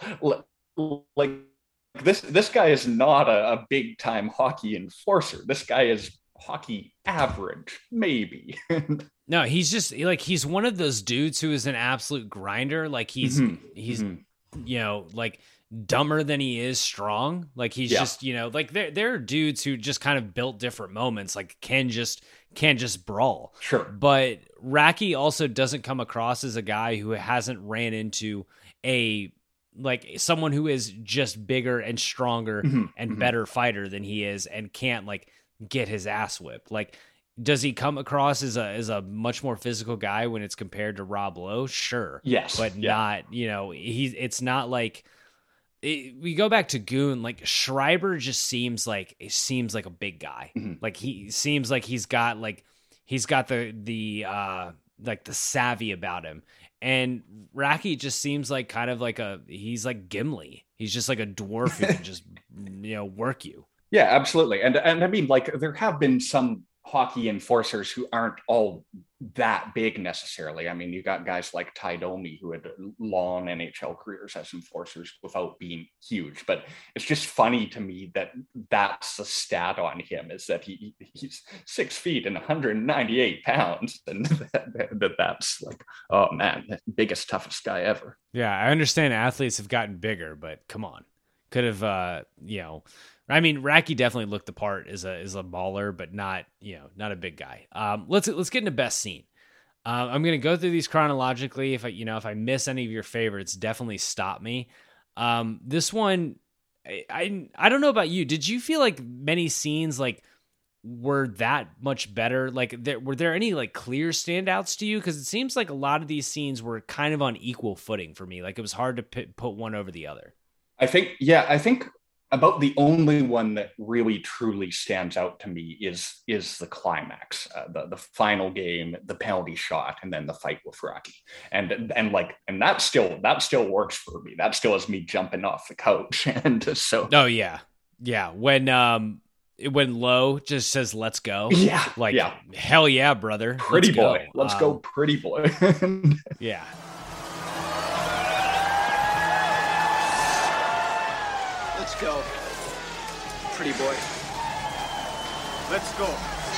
Speaker 7: like, This this guy is not a, a big time hockey enforcer. This guy is hockey average, maybe.
Speaker 6: No, he's just like he's one of those dudes who is an absolute grinder. Like he's mm-hmm. he's mm-hmm. you know like dumber than he is strong. Like he's yeah. just you know like there there are dudes who just kind of built different moments. Like can just can just brawl.
Speaker 7: Sure,
Speaker 6: but Raki also doesn't come across as a guy who hasn't ran into a. Like someone who is just bigger and stronger mm-hmm, and mm-hmm. better fighter than he is and can't like get his ass whipped. Like, does he come across as a, as a much more physical guy when it's compared to Rob Lowe? Sure.
Speaker 7: Yes.
Speaker 6: But
Speaker 7: yeah.
Speaker 6: not, you know, he's, it's not like it, we go back to Goon, like Schreiber just seems like, it seems like a big guy. Mm-hmm. Like he seems like he's got like, he's got the, the, uh, like the savvy about him. And Raki just seems like kind of like a, he's like Gimli. He's just like a dwarf who can just, you know, work you.
Speaker 7: Yeah, absolutely. And and I mean, like there have been some hockey enforcers who aren't all that big necessarily. I mean, you got guys like Ty Domi who had long N H L careers as enforcers without being huge. But it's just funny to me that that's the stat on him, is that he he's six feet and one hundred ninety-eight pounds, and that, that that's like, oh man, the biggest, toughest guy ever.
Speaker 6: Yeah, I understand athletes have gotten bigger, but come on, could have uh, you know. I mean, Racky definitely looked the part as a as a baller, but not, you know, not a big guy. Um, let's let's get into best scene. Uh, I'm gonna go through these chronologically. If I you know if I miss any of your favorites, definitely stop me. Um, this one, I, I I don't know about you. Did you feel like many scenes like were that much better? Like, there, were there any like clear standouts to you? Because it seems like a lot of these scenes were kind of on equal footing for me. Like, it was hard to p- put one over the other.
Speaker 7: I think, yeah, I think. About the only one that really truly stands out to me is is the climax, uh, the the final game, the penalty shot, and then the fight with Racky, and and like and that still that still works for me. That still is me jumping off the couch, and so
Speaker 6: oh yeah, yeah. When um when Lowe just says "Let's go,"
Speaker 7: yeah,
Speaker 6: like
Speaker 7: yeah.
Speaker 6: Hell yeah, brother,
Speaker 7: pretty
Speaker 6: let's
Speaker 7: boy,
Speaker 6: go.
Speaker 7: let's
Speaker 6: um,
Speaker 7: go, pretty boy.
Speaker 6: Yeah.
Speaker 5: Let's go. Pretty boy.
Speaker 2: Let's go.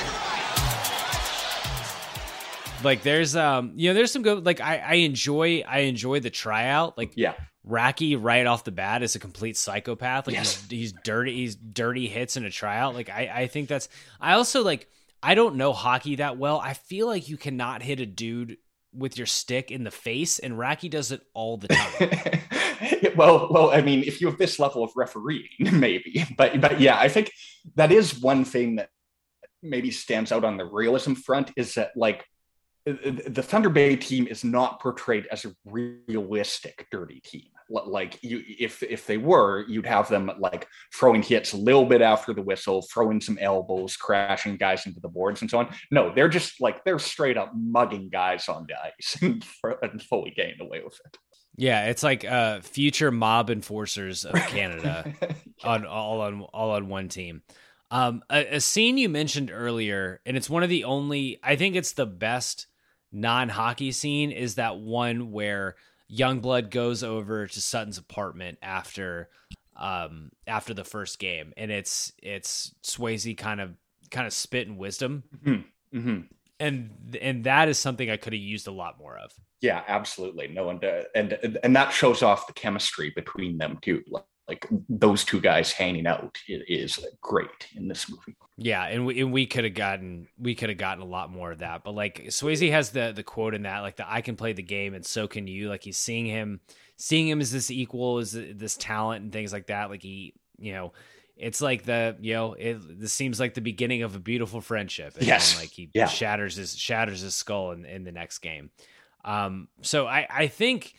Speaker 6: Like there's um you know there's some good, like I I enjoy I enjoy the tryout, like
Speaker 7: yeah.
Speaker 6: Racky right off the bat is a complete psychopath. Like
Speaker 7: yes.
Speaker 6: he's, he's dirty he's dirty hits in a tryout. Like I I think that's I also like I don't know hockey that well. I feel like you cannot hit a dude with your stick in the face, and Racky does it all the time.
Speaker 7: well, well, I mean, if you have this level of refereeing, maybe, but but yeah, I think that is one thing that maybe stands out on the realism front, is that like the Thunder Bay team is not portrayed as a realistic dirty team. Like you, if if they were, you'd have them like throwing hits a little bit after the whistle, throwing some elbows, crashing guys into the boards and so on. No, they're just like, they're straight up mugging guys on the ice and, and fully getting away with it.
Speaker 6: Yeah, it's like uh, future mob enforcers of Canada yeah. on all on all on one team. Um, a, a scene you mentioned earlier, and it's one of the only, I think it's the best non-hockey scene, is that one where Youngblood goes over to Sutton's apartment after um, after the first game, and it's it's Swayze kind of kind of spitting wisdom,
Speaker 7: mm-hmm. Mm-hmm.
Speaker 6: and and that is something I could have used a lot more of.
Speaker 7: Yeah, absolutely. No, and uh, and and that shows off the chemistry between them too. Like, like those two guys hanging out is great in this movie.
Speaker 6: Yeah, and we and we could have gotten we could have gotten a lot more of that. But like Swayze has the the quote in that, like, the I can play the game and so can you. Like, he's seeing him seeing him as this equal, as this talent and things like that. Like, he, you know, it's like the, you know, it this seems like the beginning of a beautiful friendship. And
Speaker 7: yes.
Speaker 6: then, like he
Speaker 7: yeah.
Speaker 6: shatters his shatters his skull in, in the next game. Um, so I, I think,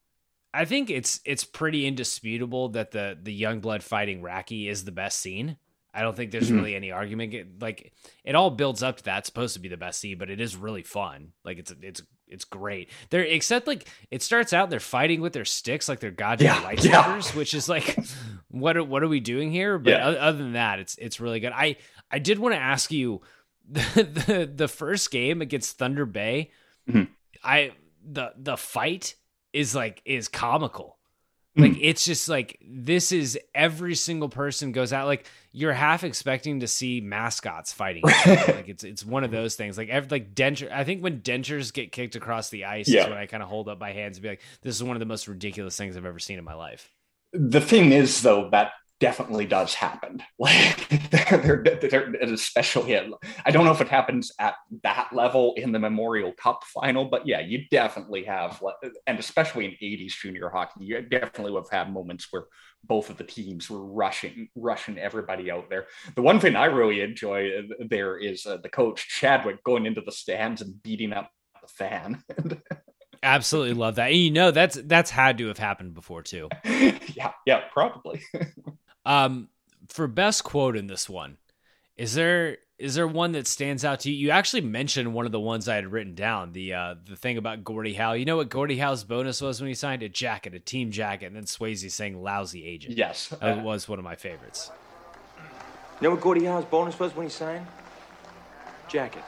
Speaker 6: I think it's, it's pretty indisputable that the, the Youngblood fighting Racky is the best scene. I don't think there's mm-hmm. really any argument. Like, it all builds up to that. It's supposed to be the best scene, but it is really fun. Like, it's, it's, it's great. They're, except like it starts out, they're fighting with their sticks, like they're goddamn
Speaker 7: yeah,
Speaker 6: lightsabers,
Speaker 7: yeah.
Speaker 6: which is like, what, are, what are we doing here? But yeah. other than that, it's, it's really good. I, I did want to ask you the, the, the first game against Thunder Bay. Mm-hmm. I, the, the fight is like, is comical. Like, mm. it's just like, this is every single person goes out. Like, you're half expecting to see mascots fighting. Like, it's it's one of those things. Like, every, like denture. I think when dentures get kicked across the ice yeah. is when I kind of hold up my hands and be like, this is one of the most ridiculous things I've ever seen in my life.
Speaker 7: The thing is, though, that definitely does happen. Like, they're, they're, they're, especially, at, I don't know if it happens at that level in the Memorial Cup final, but yeah, you definitely have, and especially in eighties junior hockey, you definitely would have had moments where both of the teams were rushing, rushing everybody out there. The one thing I really enjoy there is uh, the coach Chadwick going into the stands and beating up the fan.
Speaker 6: Absolutely love that. And you know, that's that's had to have happened before too.
Speaker 7: yeah, yeah, probably.
Speaker 6: um, for best quote in this one, is there is there one that stands out to you? You actually mentioned one of the ones I had written down, the uh, the thing about Gordie Howe. You know what Gordie Howe's bonus was when he signed? A jacket, a team jacket, and then Swayze saying "lousy agent."
Speaker 7: Yes,
Speaker 6: that uh, was one of my favorites.
Speaker 10: You know what Gordie Howe's bonus was when he signed?
Speaker 9: jacket.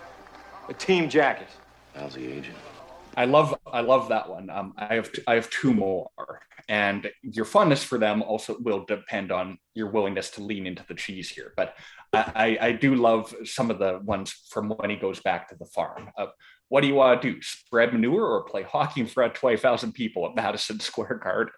Speaker 9: A team jacket.
Speaker 8: How's the agent?
Speaker 7: I love I love that one. Um, I have I have two more, and your fondness for them also will depend on your willingness to lean into the cheese here. But I, I, I do love some of the ones from when he goes back to the farm. Uh, what do you want to do? Spread manure or play hockey in front of twenty thousand people at Madison Square Garden?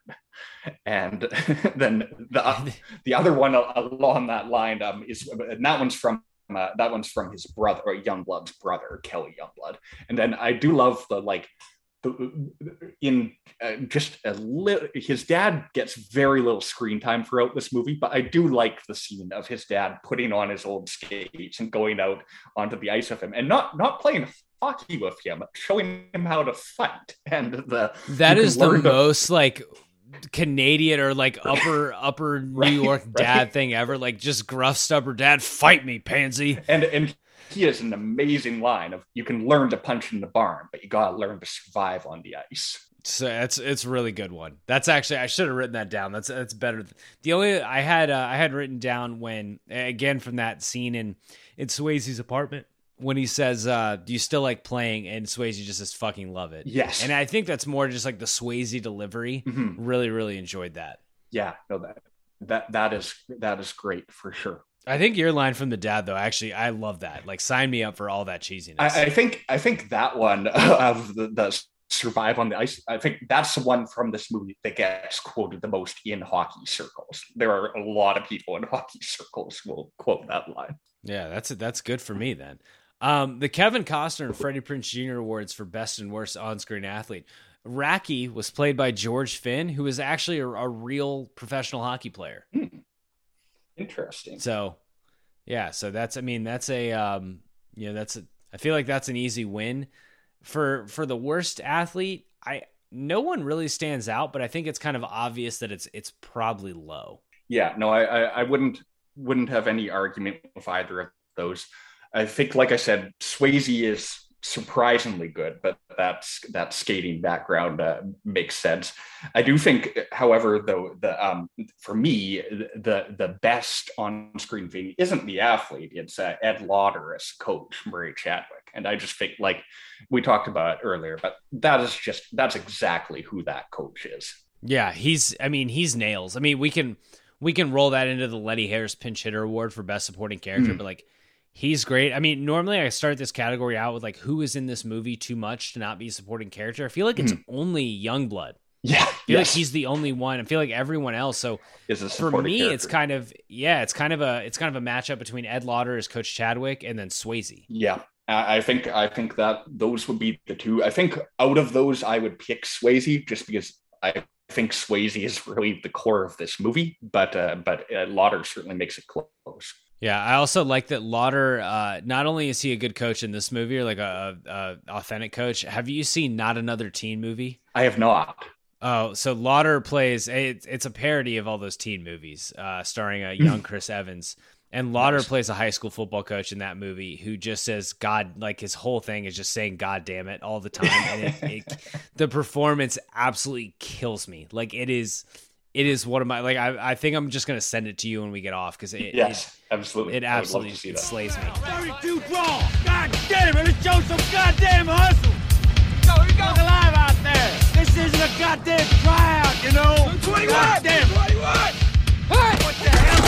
Speaker 7: And then the the other one along that line um, is, and that one's from. Uh, that one's from his brother, or Youngblood's brother, Kelly Youngblood. And then I do love the like, the, in uh, just a little. His dad gets very little screen time throughout this movie, but I do like the scene of his dad putting on his old skates and going out onto the ice with him, and not not playing hockey with him, showing him how to fight. And the
Speaker 6: that is the
Speaker 7: to-
Speaker 6: most like Canadian or like upper upper New
Speaker 7: right,
Speaker 6: York dad
Speaker 7: right.
Speaker 6: thing ever, like just gruff stubborn dad, fight me, pansy.
Speaker 7: And and he has an amazing line of, you can learn to punch in the barn, but you gotta learn to survive on the ice.
Speaker 6: So it's it's a really good one. That's actually, I should have written that down. That's that's better. The only I had uh, I had written down when, again, from that scene in in Swayze's apartment, when he says, uh, do you still like playing? And Swayze just says, fucking love it.
Speaker 7: Yes.
Speaker 6: And I think that's more just like the Swayze delivery.
Speaker 7: Mm-hmm.
Speaker 6: Really, really enjoyed that.
Speaker 7: Yeah, no, that that that is that is great for sure.
Speaker 6: I think your line from the dad, though, actually, I love that. Like, sign me up for all that cheesiness.
Speaker 7: I, I think I think that one of the, the survive on the ice, I think that's the one from this movie that gets quoted the most in hockey circles. There are a lot of people in hockey circles who will quote that line.
Speaker 6: Yeah, that's that's good for me then. Um, the Kevin Costner and Freddie Prinze Junior Awards for Best and Worst On-Screen Athlete. Racky was played by George Finn, who is actually a, a real professional hockey player.
Speaker 7: Hmm. Interesting.
Speaker 6: So, yeah, so that's, I mean, that's a, um, you know, that's, a, I feel like that's an easy win. For for the worst athlete, I no one really stands out, but I think it's kind of obvious that it's it's probably Lowe.
Speaker 7: Yeah, no, I, I, I wouldn't wouldn't have any argument with either of those. I think, like I said, Swayze is surprisingly good, but that's that skating background uh, makes sense. I do think, however, though, the um, for me, the the best on-screen thing isn't the athlete; it's uh, Ed Lauder as coach Murray Chadwick, and I just think, like we talked about it earlier, but that is just that's exactly who that coach is.
Speaker 6: Yeah, he's. I mean, he's nails. I mean, we can we can roll that into the Letty Harris Pinch Hitter Award for Best Supporting Character, mm. but like. He's great. I mean, normally I start this category out with like, who is in this movie too much to not be a supporting character? I feel like it's mm. only Youngblood.
Speaker 7: Yeah.
Speaker 6: I feel yes. like he's the only one. I feel like everyone else. So
Speaker 7: is a
Speaker 6: for me,
Speaker 7: character.
Speaker 6: it's kind of, yeah, it's kind of a, it's kind of a matchup between Ed Lauder as Coach Chadwick and then Swayze.
Speaker 7: Yeah. I think, I think that those would be the two. I think out of those, I would pick Swayze just because I think Swayze is really the core of this movie, but, uh, but Ed Lauder certainly makes it close.
Speaker 6: Yeah, I also like that Lauder, uh, not only is he a good coach in this movie, or like a, a, a authentic coach, have you seen Not Another Teen Movie?
Speaker 7: I have not.
Speaker 6: Oh, so Lauder plays, it, it's a parody of all those teen movies, uh, starring a young Chris Evans. And Lauder nice. plays a high school football coach in that movie who just says, God, like his whole thing is just saying, God damn it, all the time. And it, it, the performance absolutely kills me. Like it is... It is one of my, like, I I think I'm just going to send it to you when we get off because it,
Speaker 7: yes,
Speaker 6: it,
Speaker 7: absolutely.
Speaker 6: It absolutely it slays me.
Speaker 2: thirty-two draw. God damn it, let's show some goddamn hustle. Go, we go. Look alive out there. This isn't a goddamn tryout, you know. twenty-one. God damn it. twenty-one. Hey. What the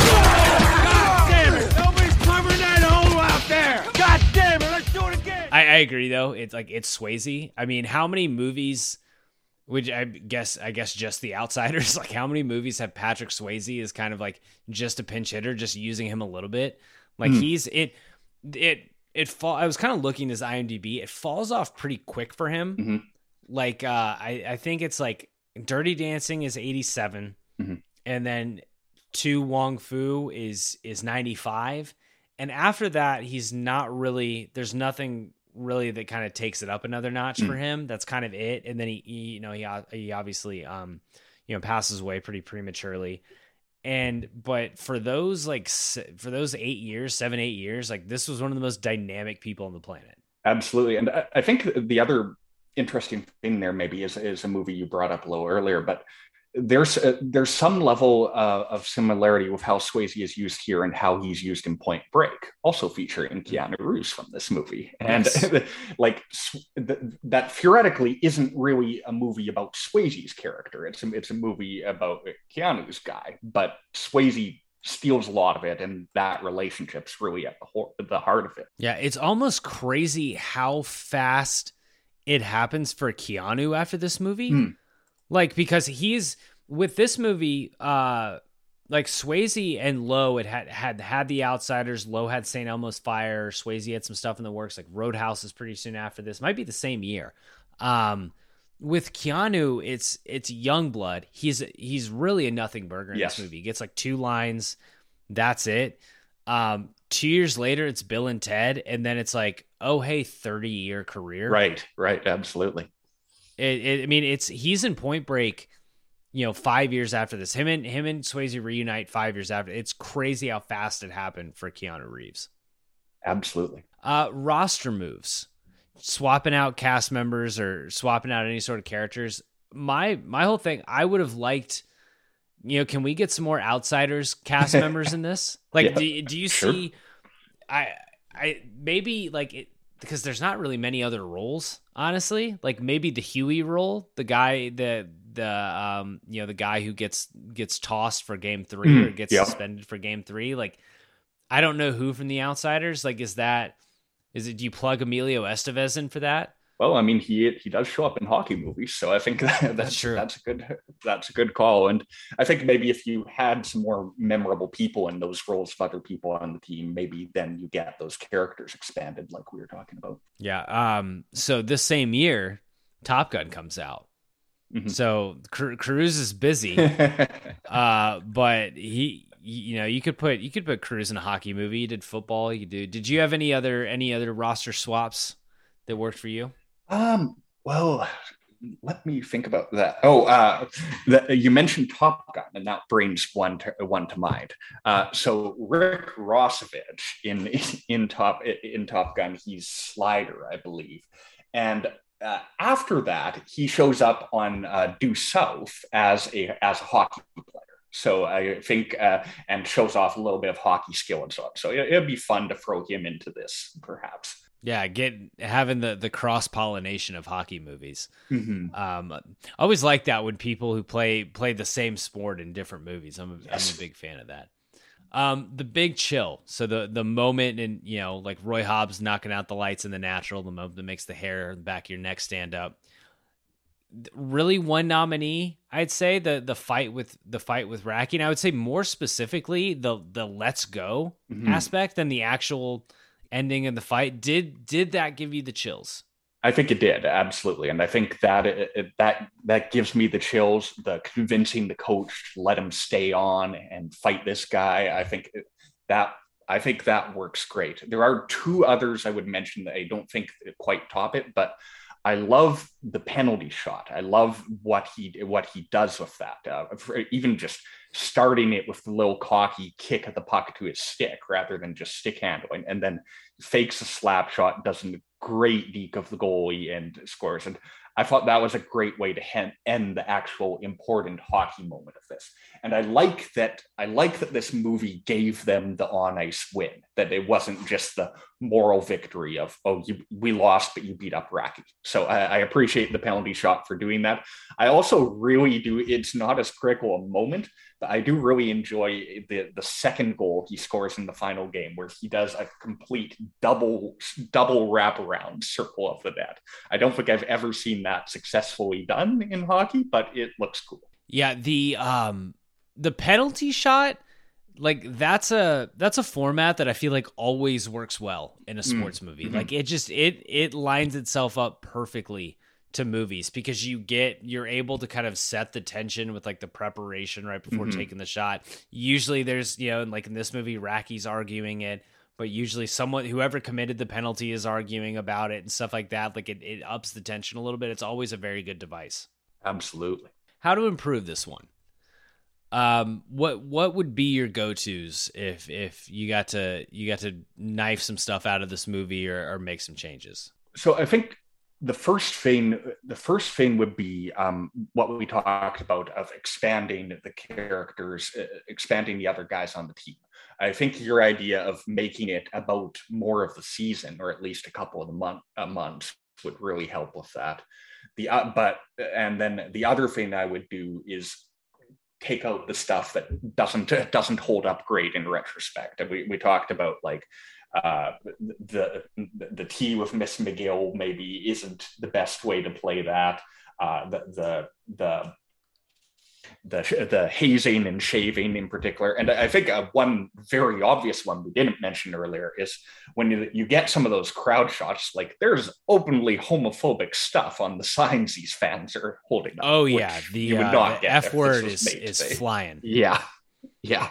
Speaker 2: hell? God damn it. Nobody's covering that hole out there. God damn it, let's do it again.
Speaker 6: I, I agree, though. It's like, it's Swayze. I mean, how many movies... Which I guess, I guess just The Outsiders, like how many movies have Patrick Swayze as kind of like just a pinch hitter, just using him a little bit? Like mm. he's, it, it, it fall. I was kind of looking at his IMDb. It falls off pretty quick for him.
Speaker 7: Mm-hmm.
Speaker 6: Like, uh, I, I think it's like Dirty Dancing is eighty-seven. Mm-hmm. And then To Wong Fu is, is ninety-five. And after that, he's not really, there's nothing really that kind of takes it up another notch mm. for him. That's kind of it. And then he, he you know, he, he obviously, um, you know, passes away pretty prematurely. And, but for those, like, for those eight years, seven, eight years, like this was one of the most dynamic people on the planet.
Speaker 7: Absolutely. And I, I think the other interesting thing there maybe is, is a movie you brought up a little earlier, but there's uh, there's some level uh, of similarity with how Swayze is used here and how he's used in Point Break, also featuring Keanu Reeves from this movie. And yes. like th- that theoretically isn't really a movie about Swayze's character. It's a, it's a movie about Keanu's guy, but Swayze steals a lot of it, and that relationship's really at the, ho- the heart of it.
Speaker 6: Yeah, it's almost crazy how fast it happens for Keanu after this movie. Mm. Like, because he's with this movie, uh, like Swayze and Lowe had, had had had The Outsiders. Lowe had Saint Elmo's Fire. Swayze had some stuff in the works. Like Roadhouse is pretty soon after this. Might be the same year. Um, with Keanu, it's it's Youngblood. He's he's really a nothing burger in yes. this movie. He gets like two lines. That's it. Um, two years later, it's Bill and Ted, and then it's like, oh hey, thirty year career.
Speaker 7: Right, right, absolutely.
Speaker 6: It, it, I mean, it's he's in Point Break, you know, five years after this. Him and him and Swayze reunite five years after. It's crazy how fast it happened for Keanu Reeves.
Speaker 7: Absolutely.
Speaker 6: Uh, roster moves, swapping out cast members or swapping out any sort of characters. My my whole thing, I would have liked, you know, can we get some more Outsiders cast members in this? Like, yeah, do do you sure. see? I I maybe like it. Because there's not really many other roles, honestly. Like maybe the Huey role, the guy, the the um, you know, the guy who gets gets tossed for game three mm, or gets yeah. suspended for game three. Like, I don't know who from The Outsiders. Like, is that is it? Do you plug Emilio Estevez in for that?
Speaker 7: Well, I mean, he he does show up in hockey movies, so I think that, that's, that's true. That's a good that's a good call. And I think maybe if you had some more memorable people in those roles of other people on the team, maybe then you get those characters expanded, like we were talking about.
Speaker 6: Yeah. Um. So this same year, Top Gun comes out. Mm-hmm. So Cru- Cruise is busy, uh, but he, you know, you could put you could put Cruise in a hockey movie. He did football. You could do. Did you have any other any other roster swaps that worked for you?
Speaker 7: Um, well, let me think about that. Oh, uh, the, you mentioned Top Gun, and that brings one to, one to mind. Uh, so Rick Rossovich in in Top in Top Gun, he's Slider, I believe, and uh, after that, he shows up on uh, Due South as a as a hockey player. So I think, uh, and shows off a little bit of hockey skill and so on. So it, it'd be fun to throw him into this, perhaps.
Speaker 6: Yeah, get having the, the cross pollination of hockey movies.
Speaker 7: Mm-hmm.
Speaker 6: Um, I always like that when people who play play the same sport in different movies. I'm a, yes. I'm a big fan of that. Um, the Big Chill. So the the moment, and you know, like Roy Hobbs knocking out the lights in The Natural, the moment that makes the hair on the back of your neck stand up. Really, one nominee, I'd say the the fight with the fight with Racky. And I would say more specifically the the Let's Go mm-hmm. aspect than the actual ending of the fight. Did did that give you the chills?
Speaker 7: I think it did, absolutely, and I think that it, it, that that gives me the chills. The convincing the coach to let him stay on and fight this guy. I think that I think that works great. There are two others I would mention that I don't think quite top it, but I love the penalty shot. I love what he what he does with that. Uh, even just starting it with the little cocky kick of the puck to his stick rather than just stick handling, and then fakes a slap shot, does a great deke of the goalie and scores. And I thought that was a great way to hen- end the actual important hockey moment of this. And I like that. I like that this movie gave them the on ice win. That it wasn't just the moral victory of, oh, you, we lost, but you beat up Racky. So I, I appreciate the penalty shot for doing that. I also really do. It's not as critical a moment, but I do really enjoy the the second goal he scores in the final game, where he does a complete double double wraparound circle of the net. I don't think I've ever seen that successfully done in hockey, but it looks cool.
Speaker 6: Yeah, the um the penalty shot, like that's a that's a format that I feel like always works well in a sports mm. movie. Mm-hmm. Like it just it it lines itself up perfectly to movies, because you get you're able to kind of set the tension with like the preparation right before mm-hmm. taking the shot. Usually there's, you know, like in this movie, Racky's arguing it, but usually someone, whoever committed the penalty, is arguing about it and stuff like that. Like it, it ups the tension a little bit. It's always a very good device.
Speaker 7: Absolutely.
Speaker 6: How to improve this one? Um, what what would be your go-tos if if you got to you got to knife some stuff out of this movie or, or make some changes?
Speaker 7: So I think the first thing, the first thing would be um, what we talked about of expanding the characters, uh, expanding the other guys on the team. I think your idea of making it about more of the season, or at least a couple of the month, uh, months, would really help with that. The uh, but and then the other thing I would do is take out the stuff that doesn't doesn't hold up great in retrospect. And we we talked about like uh, the the tea with Miss McGill maybe isn't the best way to play that. Uh, the the the the the hazing and shaving in particular. And I think uh, one very obvious one we didn't mention earlier is when you, you get some of those crowd shots, like there's openly homophobic stuff on the signs these fans are holding up.
Speaker 6: Oh yeah, the,
Speaker 7: you would
Speaker 6: uh,
Speaker 7: not
Speaker 6: the
Speaker 7: get
Speaker 6: F word is
Speaker 7: is
Speaker 6: is flying.
Speaker 7: Yeah, yeah.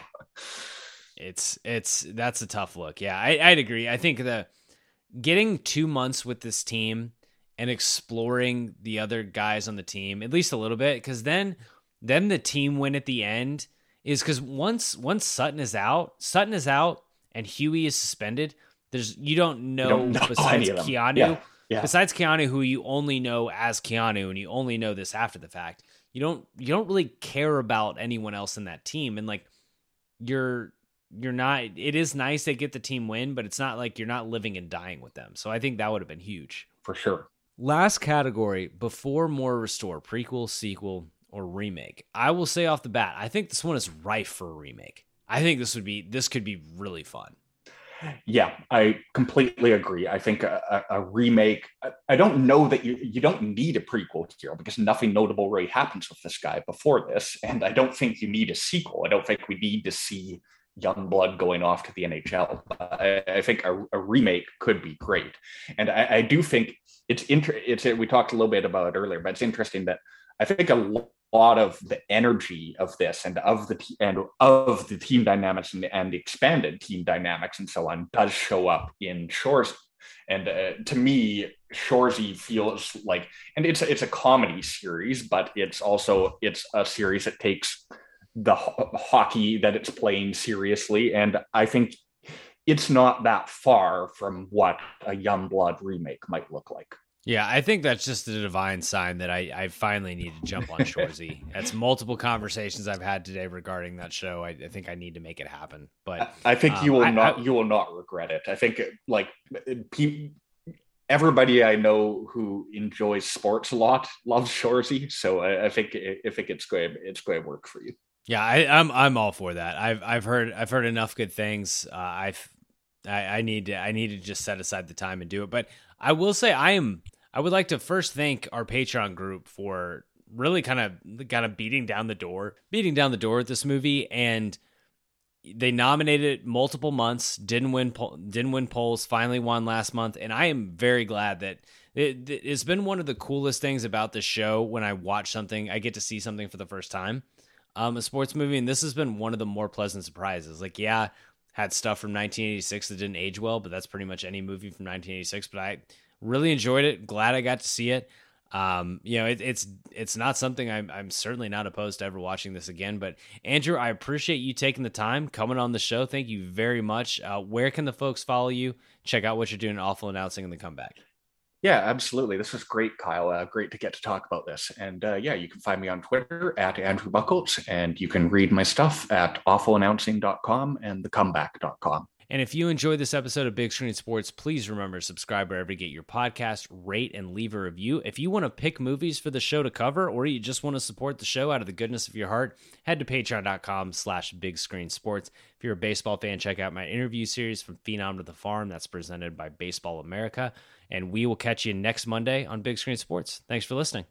Speaker 6: It's it's that's a tough look. Yeah, I, I'd agree. I think the getting two months with this team and exploring the other guys on the team at least a little bit, because then. Then the team win at the end is because once once Sutton is out, Sutton is out and Huey is suspended. There's you don't know, you don't know besides Keanu,
Speaker 7: yeah, yeah.
Speaker 6: besides Keanu, who you only know as Keanu, and you only know this after the fact. You don't you don't really care about anyone else in that team, and like you're you're not. It is nice they get the team win, but it's not like you're not living and dying with them. So I think that would have been huge
Speaker 7: for sure.
Speaker 6: Last category before More Restore: prequel, sequel, or remake. I will say off the bat, I think this one is rife for a remake. I think this would be this could be really fun.
Speaker 7: Yeah, I completely agree. I think a, a, a remake, I, I don't know that you you don't need a prequel here because nothing notable really happens with this guy before this. And I don't think you need a sequel. I don't think we need to see Youngblood going off to the N H L. I, I think a, a remake could be great. And I, I do think it's, inter- it's, we talked a little bit about it earlier, but it's interesting that I think a lot of the energy of this and of the te- and of the team dynamics and the, and the expanded team dynamics and so on does show up in Shoresy. And uh, to me, Shoresy feels like, and it's it's a comedy series, but it's also it's a series that takes the ho- hockey that it's playing seriously, and I think it's not that far from what a Youngblood remake might look like.
Speaker 6: Yeah, I think that's just a divine sign that I, I finally need to jump on Shoresy. That's multiple conversations I've had today regarding that show. I, I think I need to make it happen. But
Speaker 7: I, I think
Speaker 6: um,
Speaker 7: you will
Speaker 6: I,
Speaker 7: not
Speaker 6: I,
Speaker 7: you will not regret it. I think like pe- everybody I know who enjoys sports a lot loves Shoresy. So I, I think if it gets great, it's going to work for you.
Speaker 6: Yeah, I, I'm I'm all for that. I've I've heard I've heard enough good things. Uh, I've I, I need to I need to just set aside the time and do it. But I will say I am. I would like to first thank our Patreon group for really kind of kind of beating down the door, beating down the door with this movie, and they nominated it multiple months, didn't win, didn't win polls, finally won last month, and I am very glad that it, it's been one of the coolest things about this show. When I watch something, I get to see something for the first time, um, a sports movie, and this has been one of the more pleasant surprises. Like, yeah, had stuff from nineteen eighty-six that didn't age well, but that's pretty much any movie from nineteen eighty-six. But I really enjoyed it. Glad I got to see it. Um, you know, it, it's it's not something I'm I'm certainly not opposed to ever watching this again. But Andrew, I appreciate you taking the time coming on the show. Thank you very much. Uh, where can the folks follow you? Check out what you're doing, Awful Announcing, and the Comeback.
Speaker 7: Yeah, absolutely. This was great, Kyle. Uh, great to get to talk about this. And uh, yeah, you can find me on Twitter at Andrew Buckles, and you can read my stuff at awful announcing dot com and the comeback dot com.
Speaker 6: And if you enjoyed this episode of Big Screen Sports, please remember to subscribe wherever you get your podcast, rate, and leave a review. If you want to pick movies for the show to cover, or you just want to support the show out of the goodness of your heart, head to patreon.com slash big screen sports. If you're a baseball fan, check out my interview series From Phenom to the Farm. That's presented by Baseball America. And we will catch you next Monday on Big Screen Sports. Thanks for listening.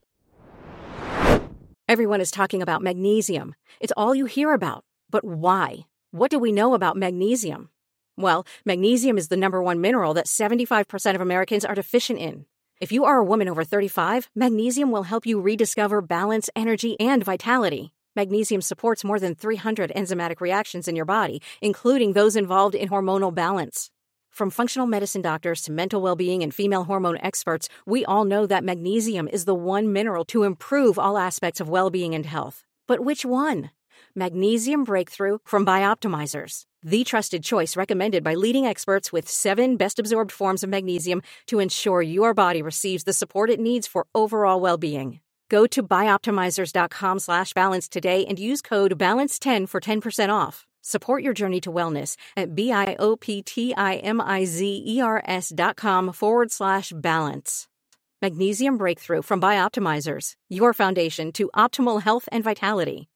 Speaker 10: Everyone is talking about magnesium. It's all you hear about. But why? What do we know about magnesium? Well, magnesium is the number one mineral that seventy-five percent of Americans are deficient in. If you are a woman over thirty-five, magnesium will help you rediscover balance, energy, and vitality. Magnesium supports more than three hundred enzymatic reactions in your body, including those involved in hormonal balance. From functional medicine doctors to mental well-being and female hormone experts, we all know that magnesium is the one mineral to improve all aspects of well-being and health. But which one? Magnesium Breakthrough from Bioptimizers. the trusted choice recommended by leading experts with seven best-absorbed forms of magnesium to ensure your body receives the support it needs for overall well-being. Go to bioptimizers.com slash balance today and use code balance ten for ten percent off. Support your journey to wellness at B-I-O-P-T-I-M-I-Z-E-R-S dot com forward slash balance. Magnesium Breakthrough from Bioptimizers, your foundation to optimal health and vitality.